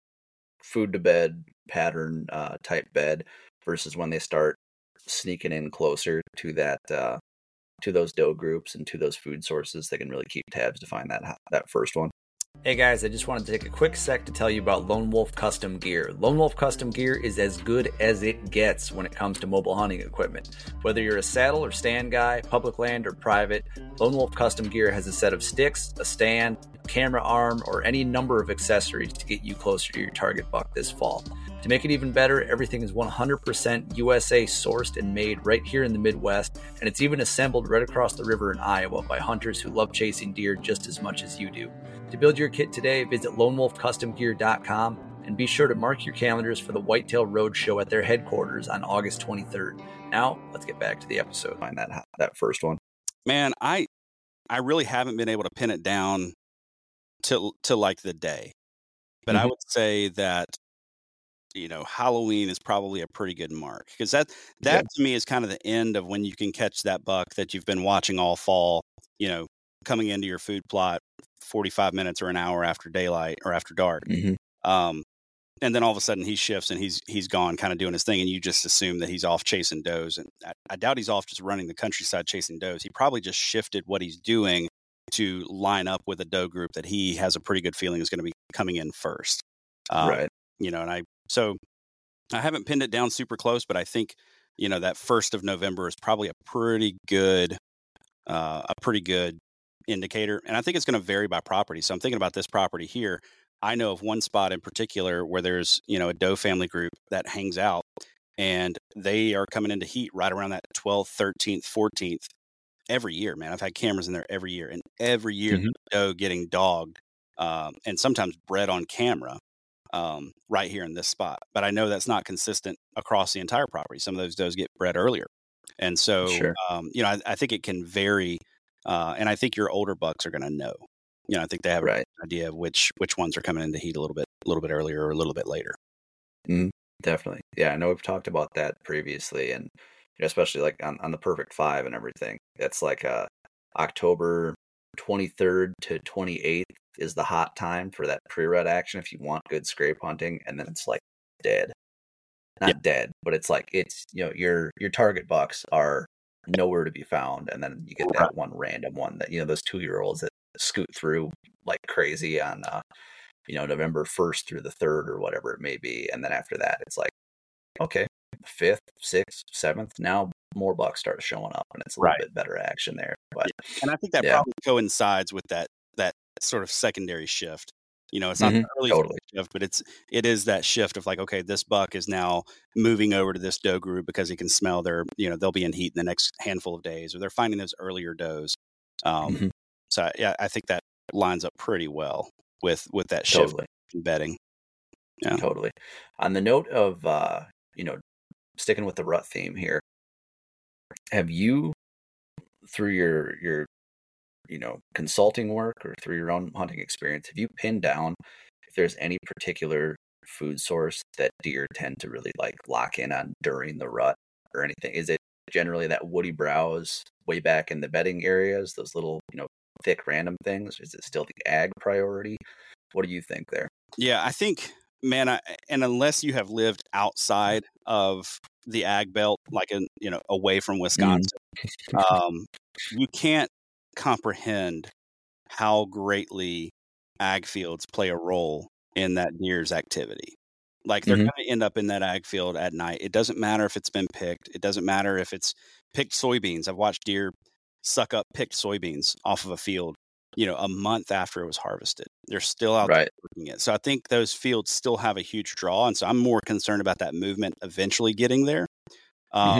food to bed pattern uh, type bed versus when they start sneaking in closer to that uh, to those doe groups and to those food sources? They can really keep tabs to find that that first one. Hey guys, I just wanted to take a quick sec to tell you about Lone Wolf Custom Gear. Lone Wolf Custom Gear is as good as it gets when it comes to mobile hunting equipment. Whether you're a saddle or stand guy, public land or private, Lone Wolf Custom Gear has a set of sticks, a stand, a camera arm, or any number of accessories to get you closer to your target buck this fall. To make it even better, everything is one hundred percent U S A sourced and made right here in the Midwest, and it's even assembled right across the river in Iowa by hunters who love chasing deer just as much as you do. To build your kit today, visit lone wolf custom gear dot com and be sure to mark your calendars for the Whitetail Roadshow at their headquarters on August twenty-third. Now, let's get back to the episode. Find that that first one. Man, I I really haven't been able to pin it down to to like the day. But mm-hmm. I would say that, you know, Halloween is probably a pretty good mark, because that that yeah. to me is kind of the end of when you can catch that buck that you've been watching all fall, you know, coming into your food plot forty-five minutes or an hour after daylight or after dark. Mm-hmm. Um, and then all of a sudden he shifts and he's he's gone kind of doing his thing, and you just assume that he's off chasing does. And I, I doubt he's off just running the countryside chasing does. He probably just shifted what he's doing to line up with a doe group that he has a pretty good feeling is going to be coming in first. Um, right. You know, and I, so I haven't pinned it down super close, but I think, you know, that first of November is probably a pretty good, uh, a pretty good indicator. And I think it's going to vary by property. So I'm thinking about this property here. I know of one spot in particular where there's, you know, a doe family group that hangs out, and they are coming into heat right around that twelfth, thirteenth, fourteenth every year, man. I've had cameras in there every year, and every year Mhm. the doe getting dogged um, and sometimes bred on camera um, right here in this spot. But I know that's not consistent across the entire property. Some of those does get bred earlier. And so, Sure. um, you know, I, I think it can vary. Uh, and I think your older bucks are going to know, you know, I think they have Right. an idea of which, which ones are coming into heat a little bit, a little bit earlier or a little bit later. Mm, definitely. Yeah, I know we've talked about that previously, and you know, especially like on, on the Perfect Five and everything. It's like uh, October twenty-third to twenty-eighth is the hot time for that pre-rut action if you want good scrape hunting, and then it's like dead. Not Yeah. dead, but it's like it's you know your your target bucks are nowhere to be found, and then you get that one random one that you know those two year olds that scoot through like crazy on uh, you know November first through the third or whatever it may be, and then after that it's like okay, fifth, sixth, seventh, now more bucks start showing up, and it's a little Right. bit better action there. But And I think that Yeah. probably coincides with that, that sort of secondary shift. You know, it's not Mhm. the early Totally. shift, but it's, it is that shift of like, okay, this buck is now moving over to this doe group because he can smell their, you know, they'll be in heat in the next handful of days, or they're finding those earlier does. Um, Mhm. So yeah, I think that lines up pretty well with, with that shift Totally. in bedding. Yeah. Totally. On the note of uh, you know, sticking with the rut theme here, have you through your your you know consulting work or through your own hunting experience, have you pinned down if there's any particular food source that deer tend to really like lock in on during the rut or anything? Is it generally that woody browse way back in the bedding areas, those little, you know, thick random things? Is it still the ag priority? What do you think there? Yeah, I think, man, I, and unless you have lived outside of the ag belt, like in, you know, away from Wisconsin, um, you can't comprehend how greatly ag fields play a role in that deer's activity. Like they're Mhm. going to end up in that ag field at night. It doesn't matter if it's been picked. It doesn't matter if it's picked soybeans. I've watched deer suck up picked soybeans off of a field, you know, a month after it was harvested. They're still out Right. there working it. So I think those fields still have a huge draw. And so I'm more concerned about that movement eventually getting there. Um, Mhm.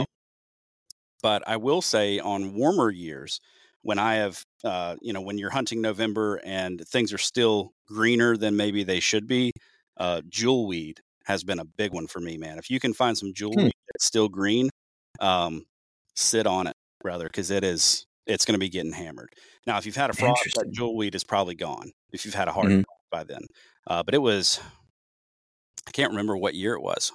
But I will say on warmer years, when I have, uh, you know, when you're hunting November and things are still greener than maybe they should be, uh, jewelweed has been a big one for me, man. If you can find some jewelweed that's still green, um, sit on it, brother, because it is, it's going to be getting hammered. Now, if you've had a frost, that Interesting. jewelweed is probably gone. If you've had a hard Mhm. frost by then, uh, but it was, I can't remember what year it was,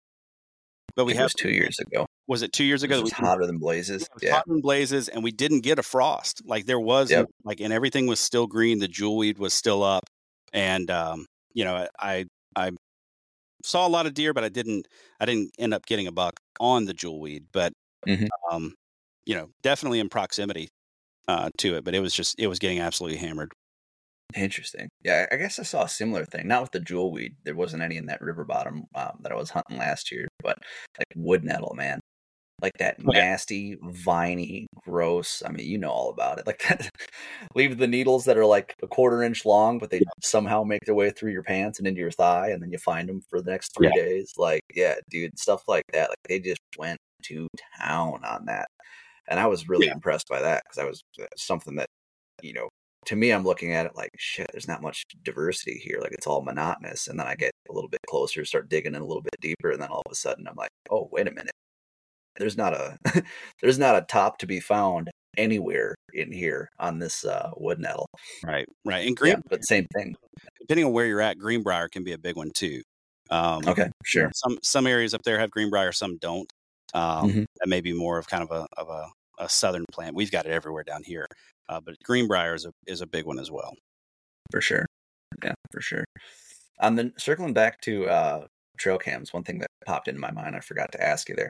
but I we think it have. was two years ago. Was it two years It ago? was that just we hotter than blazes. Yeah, it was Yeah. hot and blazes, and we didn't get a frost. Like there was, Yep. like, and everything was still green. The jewelweed was still up, and um, you know, I I saw a lot of deer, but I didn't I didn't end up getting a buck on the jewelweed. But Mhm. um, you know, definitely in proximity uh, to it. But it was just it was getting absolutely hammered. Interesting. Yeah, I guess I saw a similar thing. Not with the jewelweed. There wasn't any in that river bottom um, that I was hunting last year, but like wood nettle, man. Like that Oh, yeah. nasty, viney, gross. I mean, you know all about it. Like that. Leave the needles that are like a quarter inch long, but they somehow make their way through your pants and into your thigh, and then you find them for the next three Yeah. days. Like, yeah, dude, stuff like that. Like they just went to town on that, and I was really Yeah. impressed by that because I was uh, something that, you know, to me, I'm looking at it like, shit, there's not much diversity here. Like it's all monotonous. And then I get a little bit closer, start digging in a little bit deeper, and then all of a sudden I'm like, oh, wait a minute. There's not a there's not a top to be found anywhere in here on this uh, wood nettle. Right, right. And green, Yeah, but same thing. depending on where you're at, greenbrier can be a big one too. Um, Okay, you know, sure. some some areas up there have greenbrier, some don't. Um, Mhm. That may be more of kind of a of a, a southern plant. We've got it everywhere down here, uh, but greenbrier is a is a big one as well. For sure. Yeah, for sure. And then circling back to uh, trail cams, one thing that popped into my mind, I forgot to ask you there.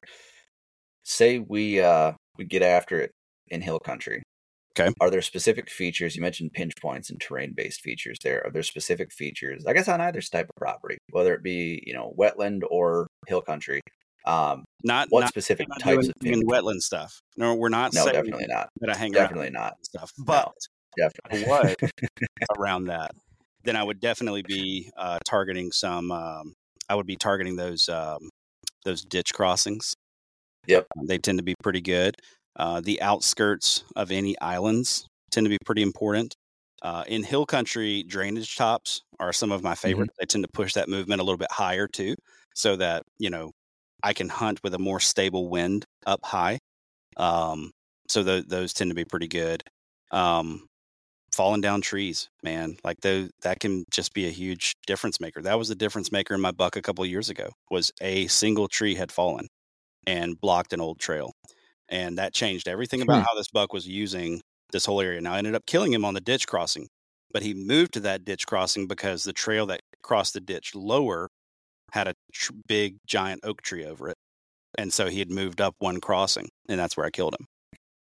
Say we uh, we get after it in hill country. Okay. Are there specific features? You mentioned pinch points and terrain-based features there. Are there specific features, I guess, on either type of property, whether it be, you know, wetland or hill country? Um, Not what not, specific not types doing of pinch in wetland stuff. No, we're not No, saying definitely not. that I hang Definitely around not. and stuff. No. But I was around that, then I would definitely be uh, targeting some. Um, I would be targeting those um, those ditch crossings. Yep, they tend to be pretty good. Uh, the outskirts of any islands tend to be pretty important. Uh, in hill country, drainage tops are some of my favorites. Mm-hmm. They tend to push that movement a little bit higher too, so that you know I can hunt with a more stable wind up high. Um, so th- those tend to be pretty good. Um, falling down trees, man, like those, that can just be a huge difference maker. That was the difference maker in my buck a couple of years ago. Was a single tree had fallen and blocked an old trail, and that changed everything about hmm. how this buck was using this whole area. Now I ended up killing him on the ditch crossing, but he moved to that ditch crossing because the trail that crossed the ditch lower had a tr- big giant oak tree over it. And so he had moved up one crossing, and that's where I killed him.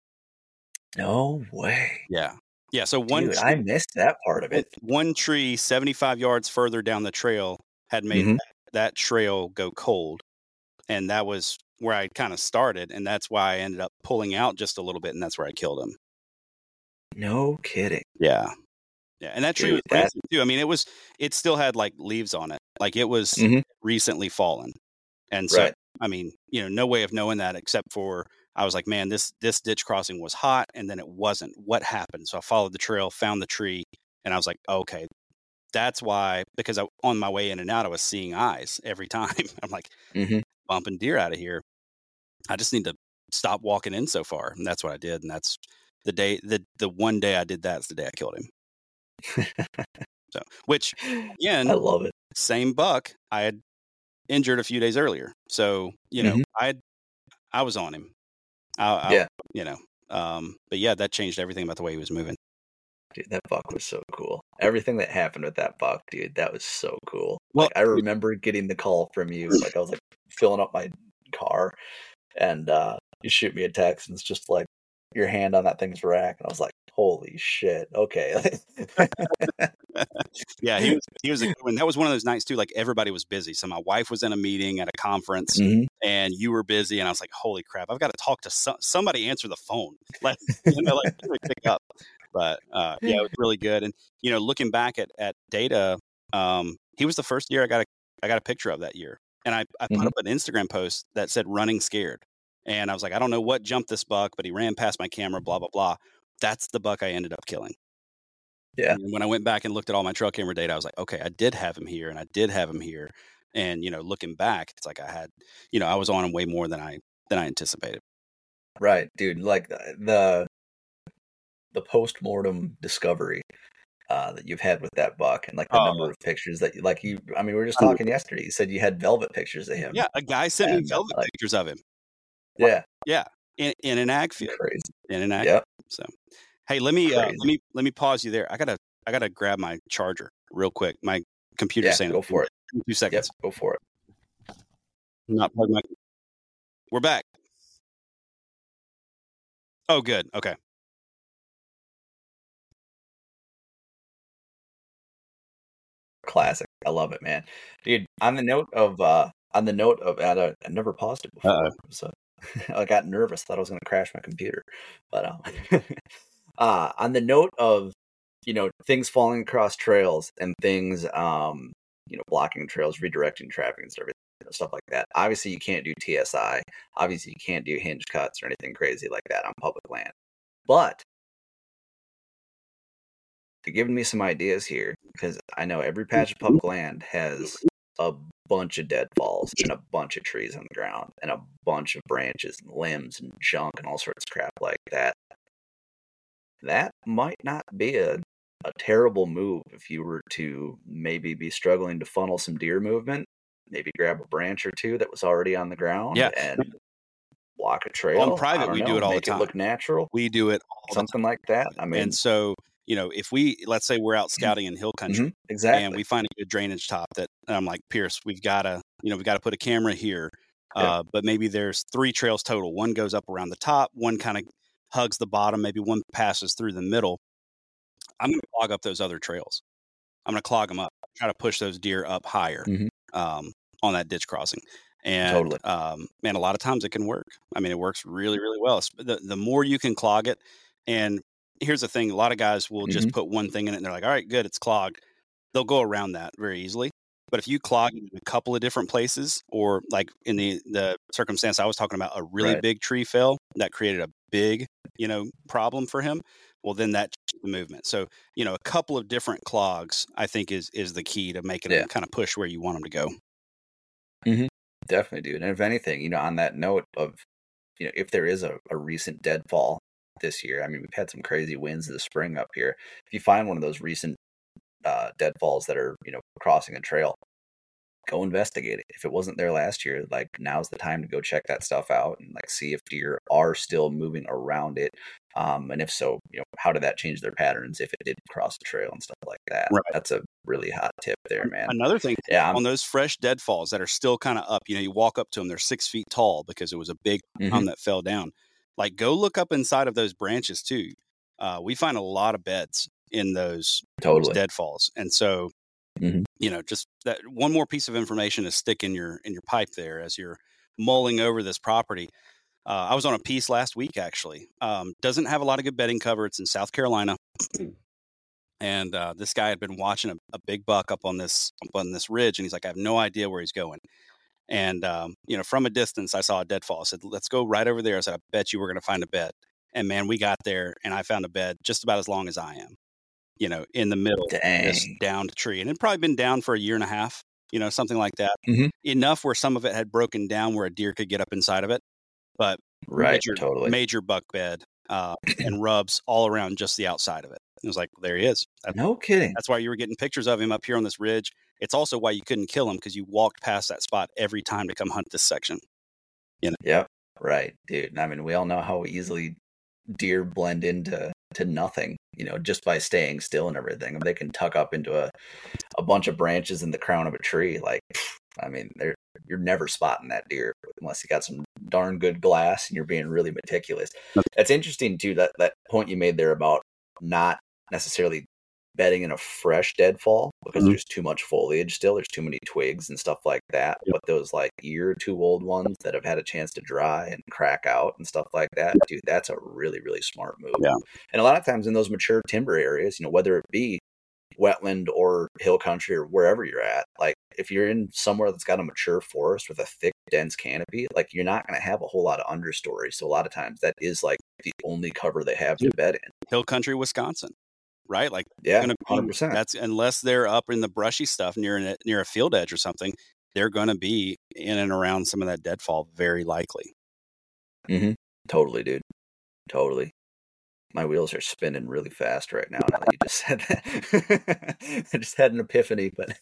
No way. Yeah. Yeah. So one, Dude, tree, I missed that part of it. One tree seventy-five yards further down the trail had made mm-hmm. that, that trail go cold. And that was where I kind of started. And that's why I ended up pulling out just a little bit. And that's where I killed him. No kidding. Yeah. Yeah. And that tree Dude, was that... recent too. I mean, it was, it still had like leaves on it. Like it was mm-hmm. recently fallen. And so, right. I mean, you know, no way of knowing that except for I was like, man, this this ditch crossing was hot, and then it wasn't. What happened? So I followed the trail, found the tree, and I was like, okay, that's why. Because I, on my way in and out, I was seeing eyes every time. I'm like, mm-hmm. bumping deer out of here. I just need to stop walking in so far, and that's what I did. And that's the day. the The one day I did that is the day I killed him. So, which again, I love it. Same buck I had injured a few days earlier. So you know, mm-hmm. I had, I was on him. I, I, yeah, you know, um, but yeah, that changed everything about the way he was moving. Dude, that buck was so cool. Everything that happened with that buck, dude, that was so cool. Well, like I remember getting the call from you. Like I was like filling up my car, and uh, you shoot me a text, and it's just like your hand on that thing's rack, and I was like, holy shit, okay. Yeah, he was he was a good one. That was one of those nights too. Like everybody was busy. So my wife was in a meeting at a conference, mm-hmm. and you were busy, and I was like, holy crap, I've got to talk to some, somebody. Answer the phone. Let you know, like pick up. But uh, yeah, it was really good. And you know, looking back at at data, um, he was the first deer I got a I got a picture of that year, and I I put mm-hmm. up an Instagram post that said running scared, and I was like, I don't know what jumped this buck, but he ran past my camera. Blah blah blah. That's the buck I ended up killing. Yeah. And when I went back and looked at all my trail camera data, I was like, okay, I did have him here, and I did have him here. And you know, looking back, it's like I had, you know, I was on him way more than I than I anticipated. Right, dude. Like the the post-mortem discovery uh, that you've had with that buck, and like the uh, number of pictures that you like. You, I mean, we were just talking yesterday. You said you had velvet pictures of him. Yeah, a guy sent and, me velvet like, pictures of him. Yeah, yeah, in, in an ag field. Crazy. In an ag. Yep. Field. So. Hey, let me uh, let me let me pause you there. I gotta I gotta grab my charger real quick. My computer's yeah, saying go for it. Two seconds. Yep, go for it. Not plug my. We're back. Oh, good. Okay. Classic. I love it, man. Dude, on the note of uh, on the note of I, I never paused it before, Uh-oh. so I got nervous. Thought I was going to crash my computer, but um. Uh, on the note of, you know, things falling across trails and things, um, you know, blocking trails, redirecting traffic and everything, you know, stuff like that. Obviously, you can't do T S I. Obviously, you can't do hinge cuts or anything crazy like that on public land. But they're giving me some ideas here because I know every patch of public land has a bunch of deadfalls and a bunch of trees on the ground and a bunch of branches and limbs and junk and all sorts of crap like that. That might not be a, a terrible move if you were to maybe be struggling to funnel some deer movement, maybe grab a branch or two that was already on the ground yeah. and block a trail. On private, we know, do it all make the time. It look natural. We do it all Something the time. like that. I mean, and so, you know, if we, let's say we're out scouting in hill country mm-hmm, exactly. and we find a good drainage top that and I'm like, Pierce, we've got to, you know, we've got to put a camera here. Uh, yeah. But maybe there's three trails total. One goes up around the top. One kind of hugs the bottom, maybe one passes through the middle. I'm going to clog up those other trails. I'm going to clog them up, try to push those deer up higher mm-hmm. um, on that ditch crossing. And totally. um, man, a lot of times it can work. I mean, it works really, really well. The the more you can clog it, and here's the thing. A lot of guys will just Mhm. put one thing in it and they're like, all right, good, it's clogged. They'll go around that very easily. But if you clog it in a couple of different places, or like in the, the circumstance I was talking about, a really Right. big tree fell that created a big, you know, problem for him, well, then that changed the movement. So, you know, a couple of different clogs, I think, is is the key to making Yeah. them kind of push where you want them to go. Definitely, dude. And if anything, you know, on that note of, you know, if there is a, a recent deadfall this year, I mean, we've had some crazy winds this spring up here. If you find one of those recent uh, deadfalls that are, you know, crossing a trail, go investigate it. If it wasn't there last year, like now's the time to go check that stuff out and like see if deer are still moving around it. Um, and if so, you know, how did that change their patterns if it did cross the trail and stuff like that? Right. That's a really hot tip there, man. Another thing, Yeah, I'm- on those fresh deadfalls that are still kind of up, you know, you walk up to them, they're six feet tall because it was a big Mhm. palm that fell down. Like, go look up inside of those branches too. Uh, we find a lot of beds in those, those Totally. deadfalls, and so Mhm. you know, just that one more piece of information to stick in your in your pipe there as you're mulling over this property. Uh, I was on a piece last week actually. Um, doesn't have a lot of good bedding cover. It's in South Carolina. And uh, this guy had been watching a, a big buck up on this up on this ridge, and he's like, I have no idea where he's going. And um, you know, from a distance, I saw a deadfall. I said, "Let's go right over there." I said, "I bet you we're going to find a bed." And man, we got there, and I found a bed just about as long as I am. You know, in the middle of this Dang. downed tree, and it'd probably been down for a year and a half. You know, something like that. Mhm. Enough where some of it had broken down where a deer could get up inside of it, but Right, major, totally. major buck bed uh, and rubs all around just the outside of it. It was like, there he is. That, No kidding. that's why you were getting pictures of him up here on this ridge. It's also why you couldn't kill him, because you walked past that spot every time to come hunt this section. Yep. Right, dude. I mean, we all know how easily deer blend into to nothing, you know, just by staying still and everything. They can tuck up into a, a bunch of branches in the crown of a tree. Like, I mean, they're, you're never spotting that deer unless you got some darn good glass and you're being really meticulous. That's interesting too, that, that point you made there about not necessarily bedding in a fresh deadfall because Mhm. there's too much foliage still. There's too many twigs and stuff like that. Yep. But those like year or two old ones that have had a chance to dry and crack out and stuff like that, dude, that's a really, really smart move. Yeah. And a lot of times in those mature timber areas, you know, whether it be wetland or hill country or wherever you're at, like if you're in somewhere that's got a mature forest with a thick, dense canopy, like you're not going to have a whole lot of understory. So a lot of times that is like the only cover they have to bed in. Hill country, Wisconsin, right? Like, Yeah, gonna be, one hundred percent. that's unless they're up in the brushy stuff near an, near a field edge or something, they're going to be in and around some of that deadfall, very likely. Mm-hmm. Totally, dude. Totally. My wheels are spinning really fast right now. Now that you just said that, I just had an epiphany, but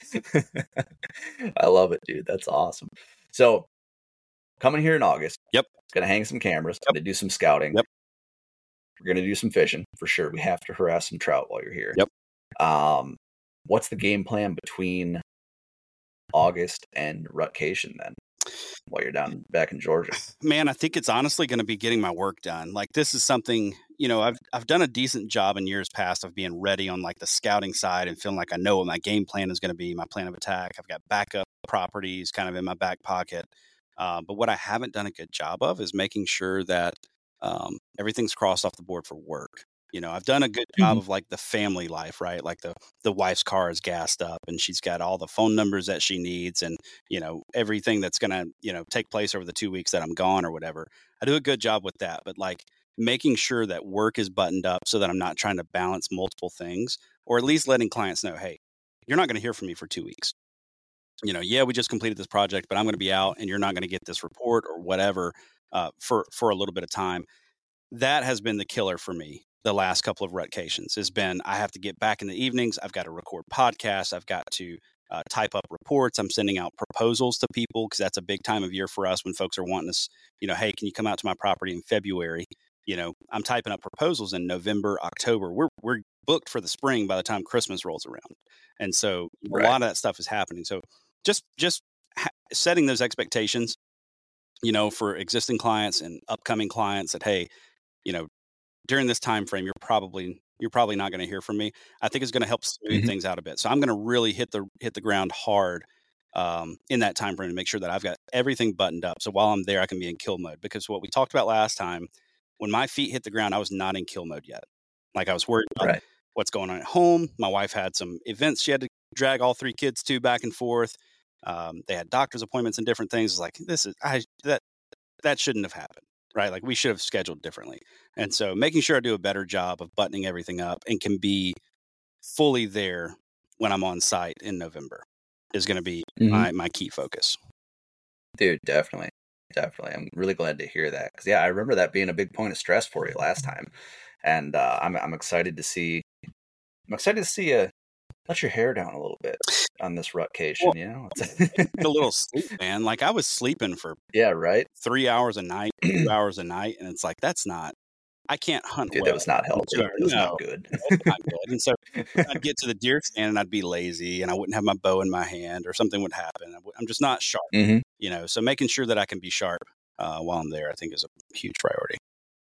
I love it, dude. That's awesome. So, coming here in August. Yep. Gonna hang some cameras. Yep. Gonna do some scouting. Yep. We're gonna do some fishing for sure. We have to harass some trout while you're here. Yep. Um, what's the game plan between August and rutcation then? While you're down back in Georgia. Man, I think it's honestly going to be getting my work done. Like, this is something, you know, I've I've done a decent job in years past of being ready on like the scouting side and feeling like I know what my game plan is going to be, my plan of attack. I've got backup properties kind of in my back pocket. Uh, but what I haven't done a good job of is making sure that um, everything's crossed off the board for work. You know, I've done a good job Mhm. of like the family life, right? Like the the wife's car is gassed up and she's got all the phone numbers that she needs and, you know, everything that's going to, you know, take place over the two weeks that I'm gone or whatever. I do a good job with that, but like making sure that work is buttoned up so that I'm not trying to balance multiple things, or at least letting clients know, hey, you're not going to hear from me for two weeks. You know, yeah, we just completed this project, but I'm going to be out and you're not going to get this report or whatever uh, for, for a little bit of time. That has been the killer for me. The last couple of rutcations has been, I have to get back in the evenings. I've got to record podcasts. I've got to uh, type up reports. I'm sending out proposals to people because that's a big time of year for us when folks are wanting us, you know, hey, can you come out to my property in February? You know, I'm typing up proposals in November, October. We're, we're booked for the spring by the time Christmas rolls around. And so Right. a lot of that stuff is happening. So just, just ha- setting those expectations, you know, for existing clients and upcoming clients that, hey, you know, during this time frame, you're probably you're probably not going to hear from me. I think it's going to help smooth Mhm. things out a bit. So I'm going to really hit the hit the ground hard um, in that time frame to make sure that I've got everything buttoned up. So while I'm there, I can be in kill mode. Because what we talked about last time, when my feet hit the ground, I was not in kill mode yet. Like I was worried about Right. what's going on at home. My wife had some events she had to drag all three kids to back and forth. Um, they had doctor's appointments and different things. It's like, this is, I, that, that shouldn't have happened, right? Like we should have scheduled differently. And so making sure I do a better job of buttoning everything up and can be fully there when I'm on site in November is going to be Mhm. my, my key focus. Dude, definitely. Definitely. I'm really glad to hear that. Cause yeah, I remember that being a big point of stress for you last time. And, uh, I'm, I'm excited to see, I'm excited to see you let your hair down a little bit on this rutcation, Well, you know? Get a little sleep, man. Like I was sleeping for Yeah, right. three hours a night, two hours a night. And it's like, that's not, I can't hunt Dude, well. that was not healthy. Sure, It was no. not good. It's not good. And so I'd get to the deer stand and I'd be lazy and I wouldn't have my bow in my hand or something would happen. I w- I'm just not sharp, Mm-hmm. you know, so making sure that I can be sharp uh, while I'm there, I think is a huge priority.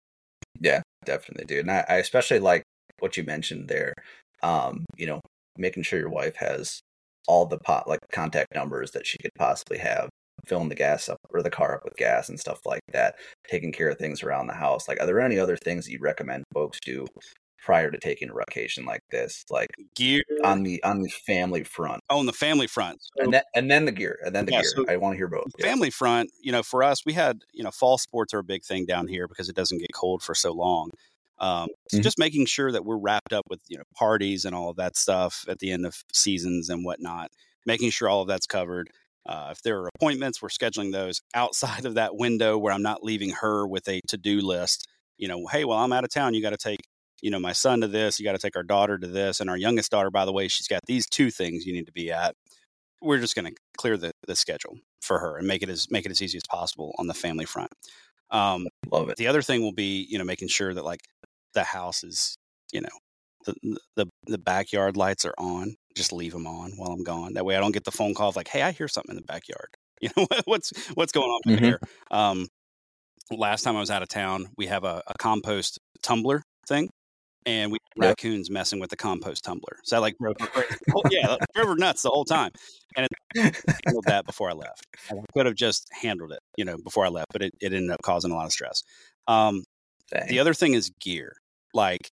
Yeah, definitely, dude. And I, I especially like what you mentioned there. Um, you know, making sure your wife has all the pot like contact numbers that she could possibly have, filling the gas up or the car up with gas and stuff like that, taking care of things around the house. Like, are there any other things that you recommend folks do prior to taking a vacation like this, like Gear on the on the family front? on the family front. So, And then and then the gear, and then the Yeah, gear. so I want to hear both. the family front, you know, for us, we had, you know, fall sports are a big thing down here because it doesn't get cold for so long. Um, so Mhm. just making sure that we're wrapped up with, you know, parties and all of that stuff at the end of seasons and whatnot, making sure all of that's covered. Uh, if there are appointments, we're scheduling those outside of that window where I'm not leaving her with a to-do list. You know, hey, well, I'm out of town. You got to take, you know, my son to this. You got to take our daughter to this. And our youngest daughter, by the way, she's got these two things you need to be at. We're just going to clear the, the schedule for her and make it as make it as easy as possible on the family front. Um, Love it. the other thing will be, you know, making sure that like the house is, you know, the the the backyard lights are on. Just leave them on while I'm gone. That way, I don't get the phone call of like, "Hey, I hear something in the backyard." You know, what's what's going on back Mhm. here? Um, last time I was out of town, we have a, a compost tumbler thing, and we had Yep. raccoons messing with the compost tumbler. So I like drove her crazy. Oh, yeah, like, drove her nuts the whole time, and it handled that before I left. I could have just handled it, you know, before I left, but it, it ended up causing a lot of stress. Um, Dang. the other thing is gear. Like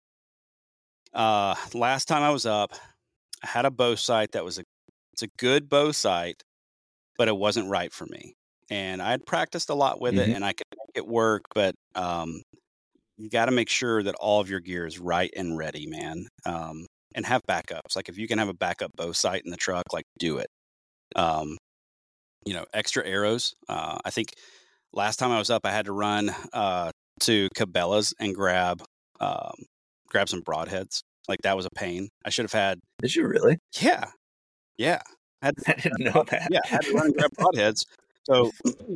uh, last time I was up, I had a bow sight that was a it's a good bow sight, but it wasn't right for me. And I had practiced a lot with it, Mhm. and I could make it work, but um, you got to make sure that all of your gear is right and ready, man. Um, and have backups. Like if you can have a backup bow sight in the truck, like do it. Um, you know, extra arrows. Uh, I think last time I was up, I had to run uh, to Cabela's and grab um, grab some broadheads. Like that was a pain. I should have had. Did you really? Yeah, yeah. I had I didn't know that. yeah, I had to run and grab broadheads. So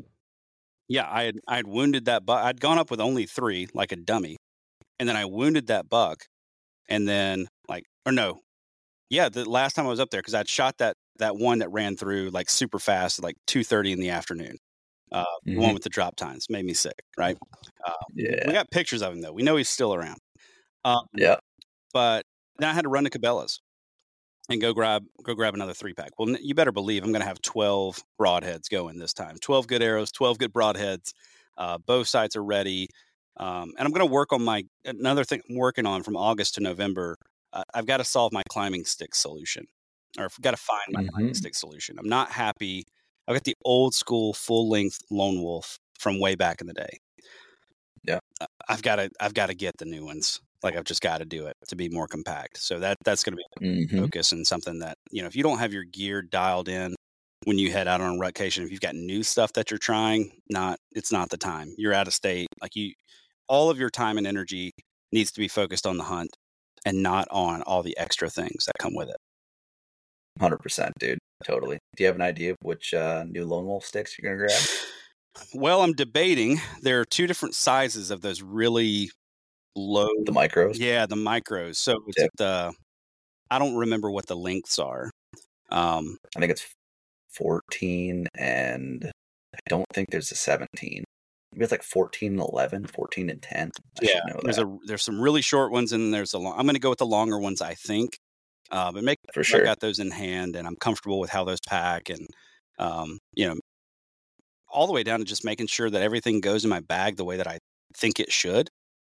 yeah, I had I had wounded that buck. I'd gone up with only three, like a dummy, and then I wounded that buck, and then like or no, yeah, the last time I was up there because I'd shot that that one that ran through like super fast, at like two thirty in the afternoon. Uh, The one Mhm. with the drop tines made me sick. Right? Uh, Yeah. We got pictures of him though. We know he's still around. Um, Yeah. but then I had to run to Cabela's and go grab go grab another three pack. Well, you better believe I'm going to have twelve broadheads going this time. twelve good arrows, twelve good broadheads. Uh, both sights are ready, um, and I'm going to work on my another thing I'm working on from August to November. Uh, I've got to solve my climbing stick solution, or I've got to find my climbing Mhm. stick solution. I'm not happy. I've got the old school full length Lone Wolf from way back in the day. Yeah. Uh, I've got to I've got to get the new ones. Like I've just got to do it to be more compact. So that that's going to be Mhm. focus and something that, you know, if you don't have your gear dialed in when you head out on a rutcation, if you've got new stuff that you're trying, not, it's not the time. You're out of state. Like you, all of your time and energy needs to be focused on the hunt and not on all the extra things that come with it. one hundred percent, dude. Totally. Do you have an idea of which uh, new Lone Wolf sticks you're going to grab? Well, I'm debating. There are two different sizes of those really low. The micros? Yeah, the micros. So it's Yep. at the, I don't remember what the lengths are. Um, I think it's fourteen, and I don't think there's a seventeen. Maybe it's like fourteen and eleven, fourteen and ten. I yeah, should know there's that. a there's some really short ones, and there's a long. I'm going to go with the longer ones, I think. Uh, but make For sure I sure. got those in hand, and I'm comfortable with how those pack, and um, you know, all the way down to just making sure that everything goes in my bag the way that I think it should.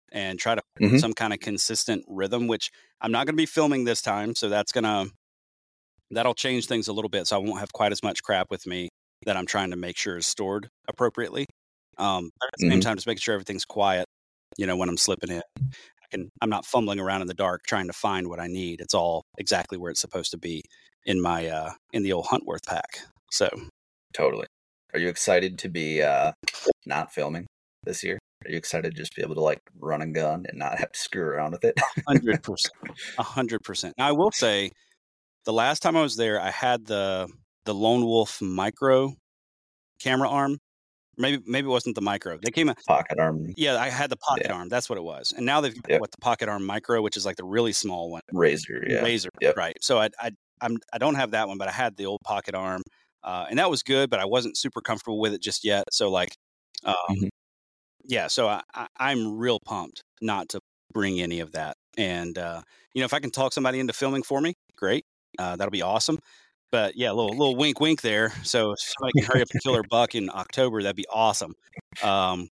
and try to Mhm. some kind of consistent rhythm, which I'm not going to be filming this time. So that's going to, that'll change things a little bit. So I won't have quite as much crap with me that I'm trying to make sure is stored appropriately. Um, but at the same Mhm. time, just making sure everything's quiet, you know, when I'm slipping in. I can, I'm not fumbling around in the dark trying to find what I need. It's all exactly where it's supposed to be in my, uh, in the old Huntworth pack. So Totally. Are you excited to be uh, not filming this year? Are you excited to just be able to like run and gun and not have to screw around with it? a hundred percent, a hundred percent. Now I will say the last time I was there, I had the, the Lone Wolf micro camera arm. Maybe, maybe it wasn't the micro. They came out. Pocket arm Yeah, I had the pocket Yeah. arm. That's what it was. And now they've got Yep. what the pocket arm micro, which is like the really small one. razor. Yeah. Razor, Yep. right? So I, I, I'm, I don't have that one, but I had the old pocket arm, uh, and that was good. But I wasn't super comfortable with it just yet. So like, um, Mhm. yeah. So I, I, I'm real pumped not to bring any of that. And uh, you know, if I can talk somebody into filming for me, great. Uh, that'll be awesome. But yeah, a little little wink, wink there. So if somebody can hurry up and kill their buck in October, that'd be awesome. Um,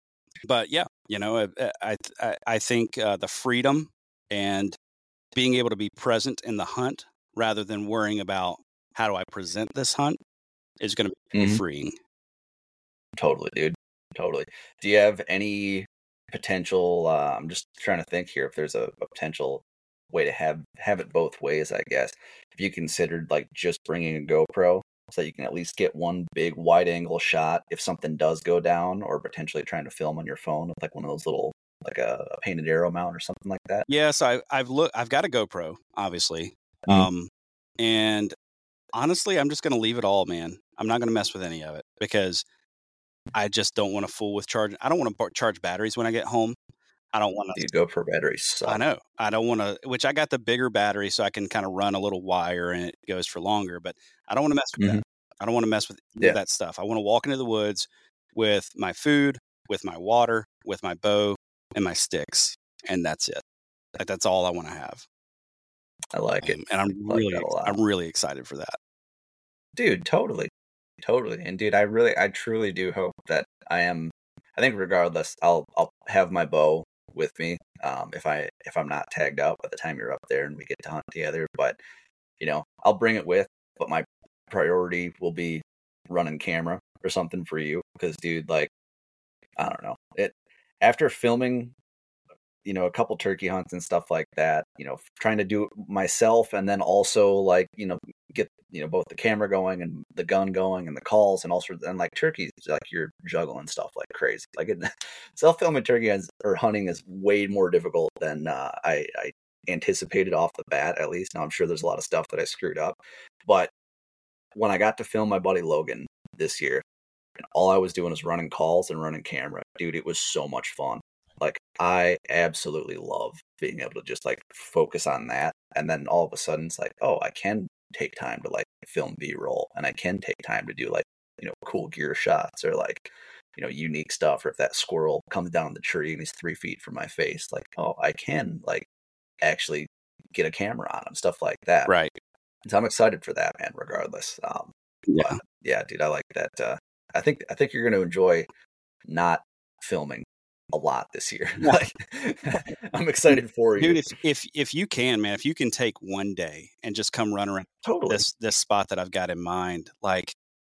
but yeah, you know, I I, I, I think uh, the freedom and being able to be present in the hunt rather than worrying about how do I present this hunt is going to be Mhm. freeing. Totally, dude. Totally. Do you have any potential? Uh, I'm just trying to think here if there's a, a potential way to have have it both ways. I guess if you considered like just bringing a GoPro so that you can at least get one big wide angle shot if something does go down, or potentially trying to film on your phone with like one of those little like a, a painted arrow mount or something like that. Yes, I, I've looked. I've got a GoPro, obviously, Mhm. um, and honestly, I'm just going to leave it all, man. I'm not going to mess with any of it because I just don't want to fool with charging. I don't want to bar- charge batteries when I get home. I don't want to. Dude, GoPro batteries suck. I know. I don't want to. Which I got the bigger battery, so I can kind of run a little wire and it goes for longer. But I don't want to mess with Mhm. that. I don't want to mess with any Yeah. of that stuff. I want to walk into the woods with my food, with my water, with my bow, and my sticks, and that's it. Like that's all I want to have. I like it. Um, and I'm I like really, that a lot. I'm really excited for that. Dude, totally. Totally. And dude, I really I truly do hope that I am I think regardless, I'll I'll have my bow with me. Um if I if I'm not tagged out by the time you're up there and we get to hunt together. But you know, I'll bring it with, but my priority will be running camera or something for you. Because dude, like I don't know. It after filming you know, a couple turkey hunts and stuff like that, you know, trying to do it myself and then also like, you know, get, you know, both the camera going and the gun going and the calls and also, and like turkeys, like you're juggling stuff like crazy. Like it, self-filming turkey has, or hunting is way more difficult than uh, I, I anticipated off the bat, at least. Now I'm sure there's a lot of stuff that I screwed up, but when I got to film my buddy Logan this year, and all I was doing was running calls and running camera, dude, it was so much fun. Like I absolutely love being able to just like focus on that. And then all of a sudden it's like, oh, I can take time to like film B-roll and I can take time to do like, you know, cool gear shots or like, you know, unique stuff. Or if that squirrel comes down the tree and he's three feet from my face, like, oh, I can like actually get a camera on him, stuff like that. Right. So I'm excited for that, man, regardless. Um, Yeah. but, yeah, dude, I like that. Uh, I think, I think you're going to enjoy not filming a lot this year. Like, I'm excited for you, Dude, if, if if you can, man, if you can take one day and just come run around totally. this this spot that I've got in mind, like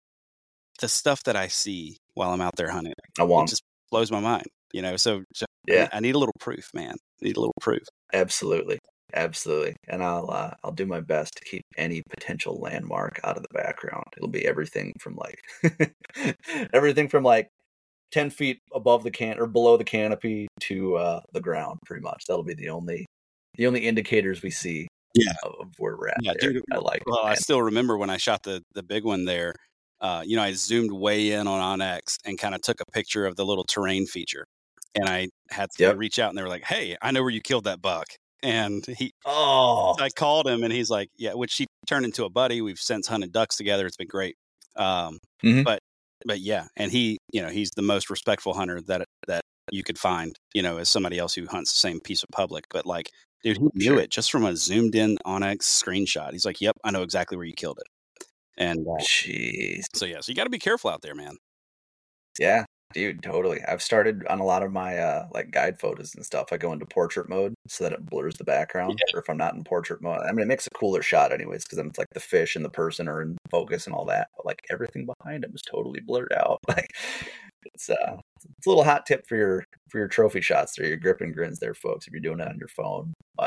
the stuff that I see while I'm out there hunting, I it want, just blows my mind. You know, so, so I yeah, need- I need a little proof, man. I need a little proof. absolutely, absolutely. And I'll uh, I'll do my best to keep any potential landmark out of the background. It'll be everything from like everything from like ten feet above the can or below the canopy to uh, the ground, pretty much. That'll be the only the only indicators we see. Yeah. Of, of where we're at. Yeah, there. dude. I like. Well, it, I man. still remember when I shot the the big one there. Uh, you know, I zoomed way in on Onyx and kind of took a picture of the little terrain feature, and I had to Yep. reach out and they were like, "Hey, I know where you killed that buck." And he, Oh, I called him and he's like, "Yeah," which he turned into a buddy. We've since hunted ducks together. It's been great. Um, Mhm. But but yeah, and he, you know, he's the most respectful hunter that that you could find. You know, as somebody else who hunts the same piece of public. But like, dude, he knew Sure. it just from a zoomed in Onyx screenshot. He's like, "Yep, I know exactly where you killed it." And uh, jeez. so yeah, so you got to be careful out there, man. Yeah, Dude, totally. I've started on a lot of my uh, like guide photos and stuff. I go into portrait mode so that it blurs the background. Yeah. Or if I'm not in portrait mode, I mean, it makes a cooler shot anyways, because then it's like the fish and the person are in focus and all that. But like everything behind them is totally blurred out. Like it's uh, it's a little hot tip for your for your trophy shots there, your grip and grins there, folks, if you're doing it on your phone. But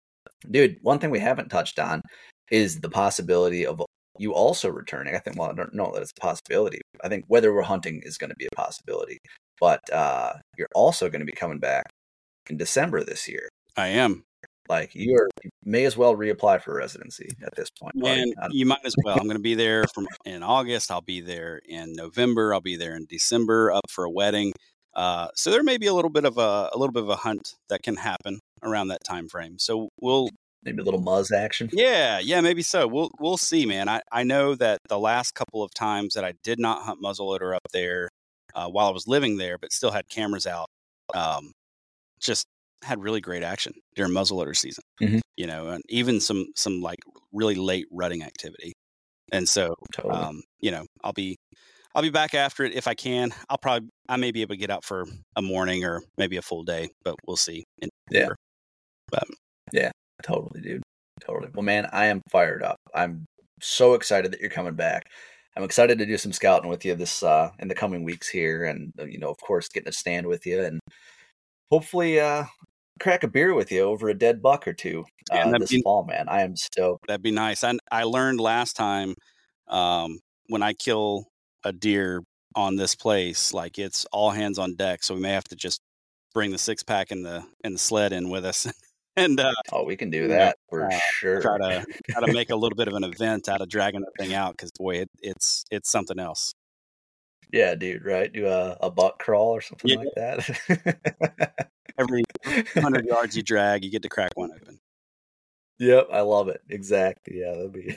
dude, one thing we haven't touched on is the possibility of you also returning. I think, well, I don't know that it's a possibility. I think whether we're hunting is going to be a possibility, but uh, you're also going to be coming back in December this year. I am. Like you are, you may as well reapply for residency at this point. And you might as well. I'm going to be there from in August. I'll be there in November. I'll be there in December up for a wedding. Uh, so there may be a little bit of a, a little bit of a hunt that can happen around that time frame. So we'll, maybe a little muzz action. Yeah, yeah, maybe so. We'll we'll see, man. I, I know that the last couple of times that I did not hunt muzzleloader up there uh, while I was living there, but still had cameras out, um, just had really great action during muzzleloader season. Mm-hmm. You know, and even some some like really late rutting activity. And so, totally. um, you know, I'll be I'll be back after it if I can. I'll probably I may be able to get out for a morning or maybe a full day, but we'll see. In yeah. But yeah. Totally, dude. Totally. Well, man, I am fired up. I'm so excited that you're coming back. I'm excited to do some scouting with you this uh, in the coming weeks here, and you know, of course, getting a stand with you, and hopefully, uh, crack a beer with you over a dead buck or two uh, yeah, this be, fall, man. I am stoked. That'd be nice. I I learned last time um, when I kill a deer on this place, like it's all hands on deck. So we may have to just bring the six pack and the and the sled in with us. And uh, oh, we can do that know, for uh, sure. Try to try to make a little bit of an event out of dragging the thing out, because boy, it, it's it's something else. Yeah, dude. Right? Do a, a butt crawl or something yeah. like that. Every hundred yards you drag, you get to crack one open. Yep, I love it. Exactly. Yeah, that'd be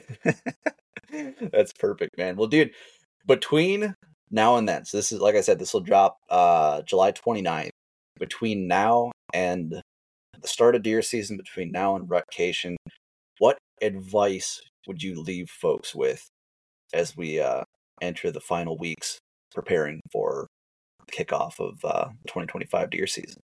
that's perfect, man. Well, dude, between now and then, so this is like I said, this will drop uh, July twenty-ninth. Between now and the start of deer season, between now and rutcation, what advice would you leave folks with as we uh, enter the final weeks preparing for the kickoff of uh, the twenty twenty-five deer season?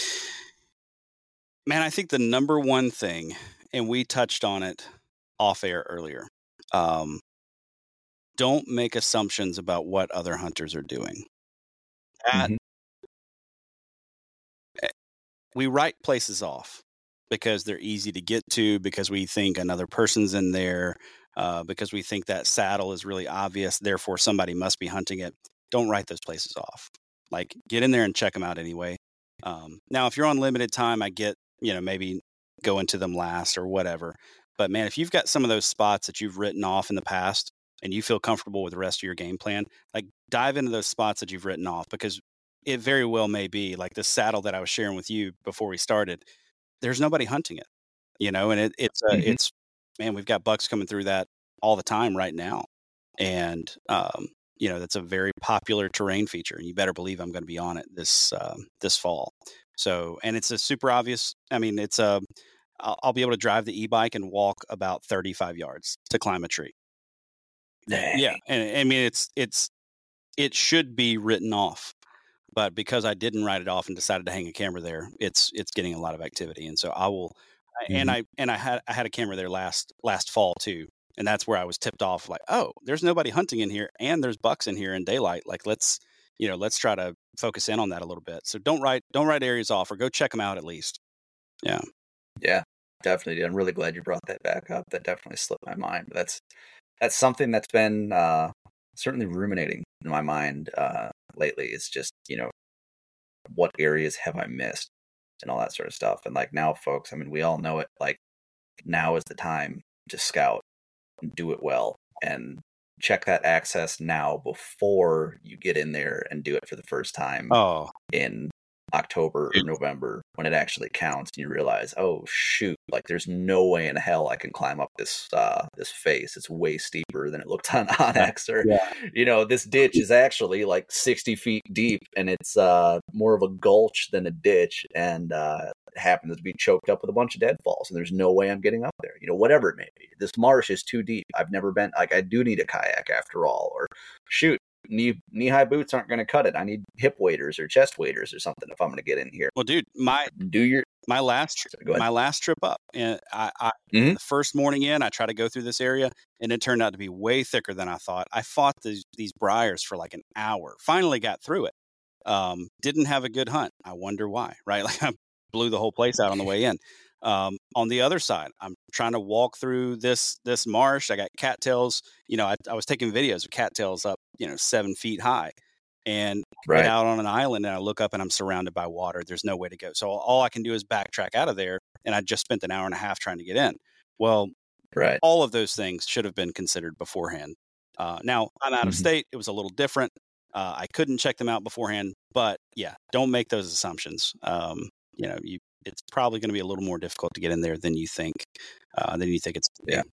Man, I think the number one thing, and we touched on it off air earlier, um, don't make assumptions about what other hunters are doing. That, mm-hmm. We write places off because they're easy to get to, because we think another person's in there, uh, because we think that saddle is really obvious, therefore somebody must be hunting it. Don't write those places off. Like, get in there and check them out anyway. Um, now, if you're on limited time, I get, you know, maybe go into them last or whatever. But man, if you've got some of those spots that you've written off in the past and you feel comfortable with the rest of your game plan, like dive into those spots that you've written off, because it very well may be like the saddle that I was sharing with you before we started. There's nobody hunting it, you know, and it, it's, uh, mm-hmm. it's, man, we've got bucks coming through that all the time right now. And, um, you know, that's a very popular terrain feature, and you better believe I'm going to be on it this, um, this fall. So, and it's a super obvious, I mean, it's a, I'll, I'll be able to drive the e-bike and walk about thirty-five yards to climb a tree. Dang. Yeah. And I mean, it's, it's, it should be written off. But because I didn't write it off and decided to hang a camera there, it's it's getting a lot of activity, and so I will. Mm-hmm. And I and I had I had a camera there last last fall too, and that's where I was tipped off. Like, oh, there's nobody hunting in here, and there's bucks in here in daylight. Like, let's you know let's try to focus in on that a little bit. So don't write don't write areas off, or go check them out at least. Yeah, yeah, definitely. I'm really glad you brought that back up. That definitely slipped my mind. But that's that's something that's been uh, certainly ruminating in my mind uh, lately. It's just, you know, what areas have I missed and all that sort of stuff. And like now, folks, I mean, we all know it. Like, now is the time to scout and do it well, and check that access now before you get in there and do it for the first time oh. in October or November, when it actually counts and you realize, oh shoot, like there's no way in hell I can climb up this uh this face. It's way steeper than it looked on Onyx, or yeah. you know, this ditch is actually like sixty feet deep, and it's uh more of a gulch than a ditch, and uh it happens to be choked up with a bunch of deadfalls, and there's no way I'm getting up there. You know, whatever it may be. This marsh is too deep. I've never been, like, I do need a kayak after all, or shoot, knee knee high boots aren't going to cut it. I need hip waders or chest waders or something if I'm going to get in here. Well, dude, my do your my last trip, my last trip up, and I, I mm-hmm. the first morning in, I tried to go through this area, and it turned out to be way thicker than I thought. I fought these these briars for like an hour. Finally, got through it. Um, didn't have a good hunt. I wonder why. Right, like I blew the whole place out on the way in. Um, on the other side, I'm trying to walk through this this marsh. I got cattails. You know, I, I was taking videos of cattails up, you know, seven feet high, and right. get out on an island. And I look up and I'm surrounded by water. There's no way to go. So all I can do is backtrack out of there. And I just spent an hour and a half trying to get in. Well, right. all of those things should have been considered beforehand. Uh, now I'm out mm-hmm. of state. It was a little different. Uh, I couldn't check them out beforehand. But yeah, don't make those assumptions. Um, you know, you. It's probably going to be a little more difficult to get in there than you think, uh, than you think it's. Yeah.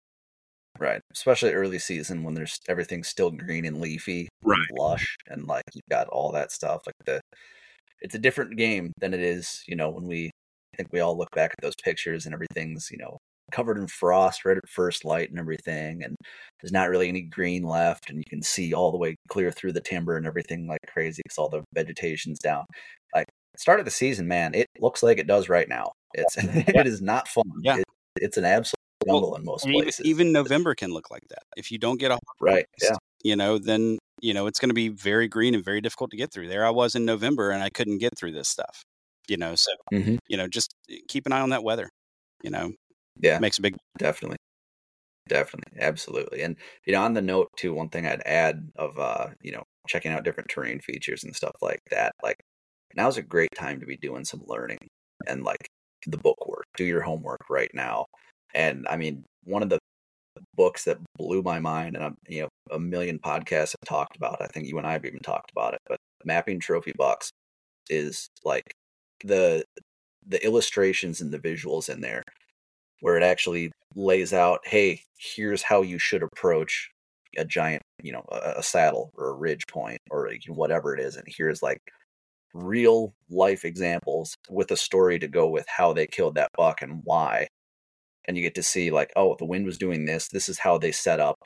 Right. Especially early season when there's everything's still green and leafy, right. and lush, and like you've got all that stuff. Like the, it's a different game than it is, you know, when we I think we all look back at those pictures and everything's, you know, covered in frost right at first light and everything, and there's not really any green left, and you can see all the way clear through the timber and everything like crazy because all the vegetation's down. Like. Start of the season, man, it looks like it does right now. It's it is not fun. Yeah. It, it's an absolute jungle well, in most places. Even, even November can look like that. If you don't get off, right, yeah, you know, then you know it's going to be very green and very difficult to get through. There I was in November and I couldn't get through this stuff. You know, so mm-hmm. you know, just keep an eye on that weather. You know, yeah, makes a big definitely, definitely, absolutely. And you know, on the note too, one thing I'd add of uh, you know, checking out different terrain features and stuff like that, like. Now's a great time to be doing some learning and like the book work. Do your homework right now. And I mean, one of the books that blew my mind, and I'm, you know, a million podcasts have talked about. I think you and I have even talked about it. But Mapping Trophy Bucks is like the the illustrations and the visuals in there, where it actually lays out, hey, here's how you should approach a giant, you know, a, a saddle or a ridge point or whatever it is, and here's like. Real life examples with a story to go with how they killed that buck and why. And you get to see like, oh, the wind was doing this. This is how they set up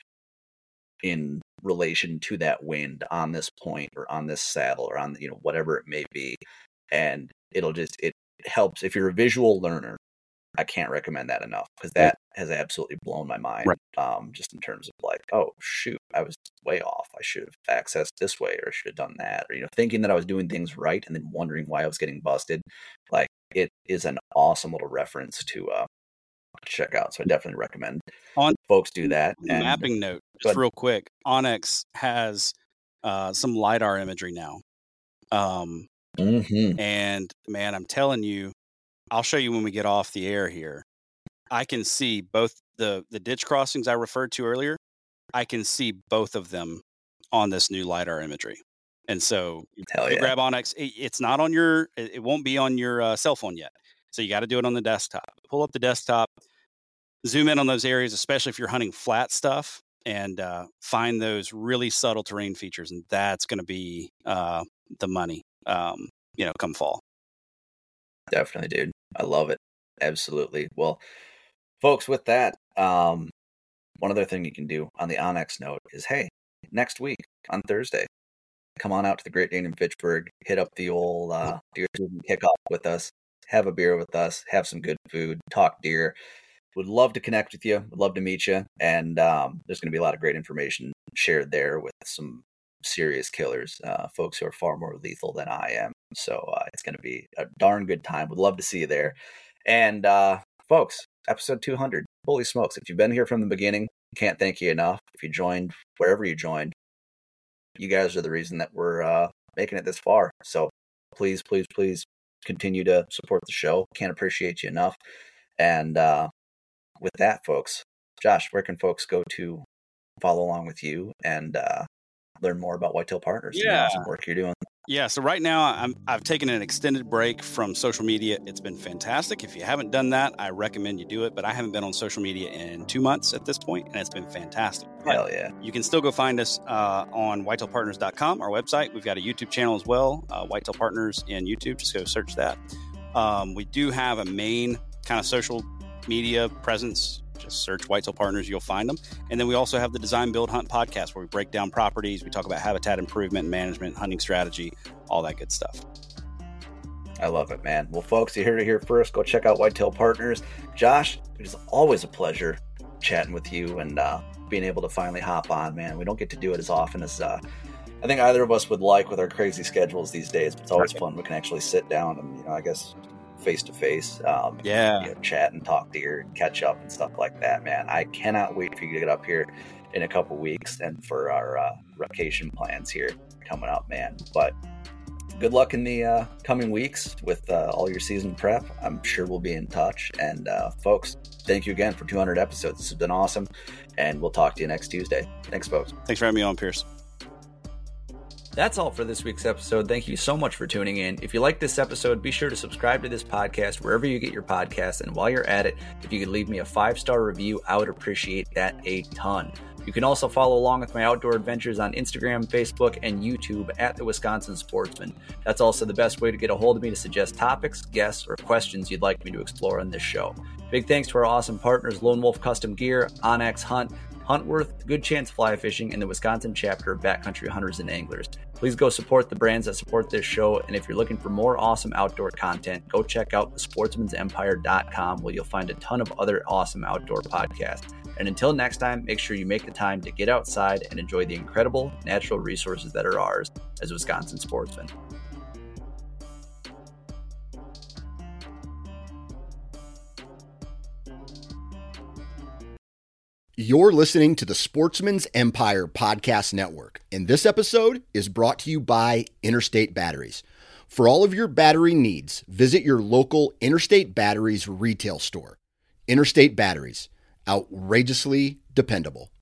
in relation to that wind on this point or on this saddle or on, you know, whatever it may be. And it'll just, it helps. If you're a visual learner, I can't recommend that enough because that has absolutely blown my mind. Right. Um, just in terms of like, oh shoot, I was way off. I should have accessed this way, or I should have done that, or you know, thinking that I was doing things right and then wondering why I was getting busted. Like it is an awesome little reference to uh, check out. So I definitely recommend on folks do that. And, mapping note, just real quick, onX has uh, some LiDAR imagery now, um, mm-hmm. and man, I'm telling you. I'll show you when we get off the air here. I can see both the, the ditch crossings I referred to earlier. I can see both of them on this new LiDAR imagery. And so Hell you yeah. grab onX. It, it's not on your, it, it won't be on your uh, cell phone yet. So you got to do it on the desktop. Pull up the desktop, zoom in on those areas, especially if you're hunting flat stuff, and uh, find those really subtle terrain features. And that's going to be uh, the money, um, you know, come fall. Definitely, dude. I love it. Absolutely. Well, folks, with that, um, one other thing you can do on the onX note is, hey, next week on Thursday, come on out to the Great Dane in Fitchburg, hit up the old uh, deer season kickoff with us, have a beer with us, have some good food, talk deer. Would love to connect with you. Would love to meet you. And um, there's going to be a lot of great information shared there with some serious killers, uh, folks who are far more lethal than I am. So uh, it's going to be a darn good time. Would love to see you there. And uh, folks, episode two hundred. Holy smokes. If you've been here from the beginning, can't thank you enough. If you joined, wherever you joined, you guys are the reason that we're uh, making it this far. So please, please, please continue to support the show. Can't appreciate you enough. And uh, with that, folks, Josh, where can folks go to follow along with you and uh, learn more about Whitetail Partners yeah. and the awesome work you're doing? Yeah, so right now I'm, I've taken an extended break from social media. It's been fantastic. If you haven't done that, I recommend you do it. But I haven't been on social media in two months at this point, and it's been fantastic. Hell yeah. You can still go find us uh, on whitetail partners dot com, our website. We've got a YouTube channel as well, uh, Whitetail Partners in YouTube. Just go search that. Um, we do have a main kind of social media presence Just search Whitetail Partners, you'll find them. And then we also have the Design Build Hunt podcast where we break down properties. We talk about habitat improvement, management, hunting strategy, all that good stuff. I love it, man. Well, folks, you heard it here first. Go check out Whitetail Partners. Josh, it is always a pleasure chatting with you and uh, being able to finally hop on, man. We don't get to do it as often as uh, I think either of us would like with our crazy schedules these days. But it's always fun. We can actually sit down and, you know, I guess face to face, um, yeah, you know, chat and talk to you, catch up and stuff like that, man. I cannot wait for you to get up here in a couple weeks and for our uh, vacation plans here coming up, man. But good luck in the uh, coming weeks with uh, all your season prep. I'm sure we'll be in touch. And uh, folks, thank you again for two hundred episodes. This has been awesome. And we'll talk to you next Tuesday. Thanks, folks. Thanks for having me on, Pierce. That's all for this week's episode. Thank you so much for tuning in. If you like this episode, be sure to subscribe to this podcast wherever you get your podcasts. And while you're at it, if you could leave me a five-star review, I would appreciate that a ton. You can also follow along with my outdoor adventures on Instagram, Facebook, and YouTube at The Wisconsin Sportsman. That's also the best way to get a hold of me to suggest topics, guests, or questions you'd like me to explore on this show. Big thanks to our awesome partners, Lone Wolf Custom Gear, Onyx Hunt, Huntworth, Good Chance Fly Fishing, and the Wisconsin chapter of Backcountry Hunters and Anglers. Please go support the brands that support this show, and if you're looking for more awesome outdoor content, go check out the sportsmans empire dot com where you'll find a ton of other awesome outdoor podcasts. And until next time, make sure you make the time to get outside and enjoy the incredible natural resources that are ours as Wisconsin sportsmen. You're listening to the Sportsman's Empire Podcast Network, and this episode is brought to you by Interstate Batteries. For all of your battery needs, visit your local Interstate Batteries retail store. Interstate Batteries, outrageously dependable.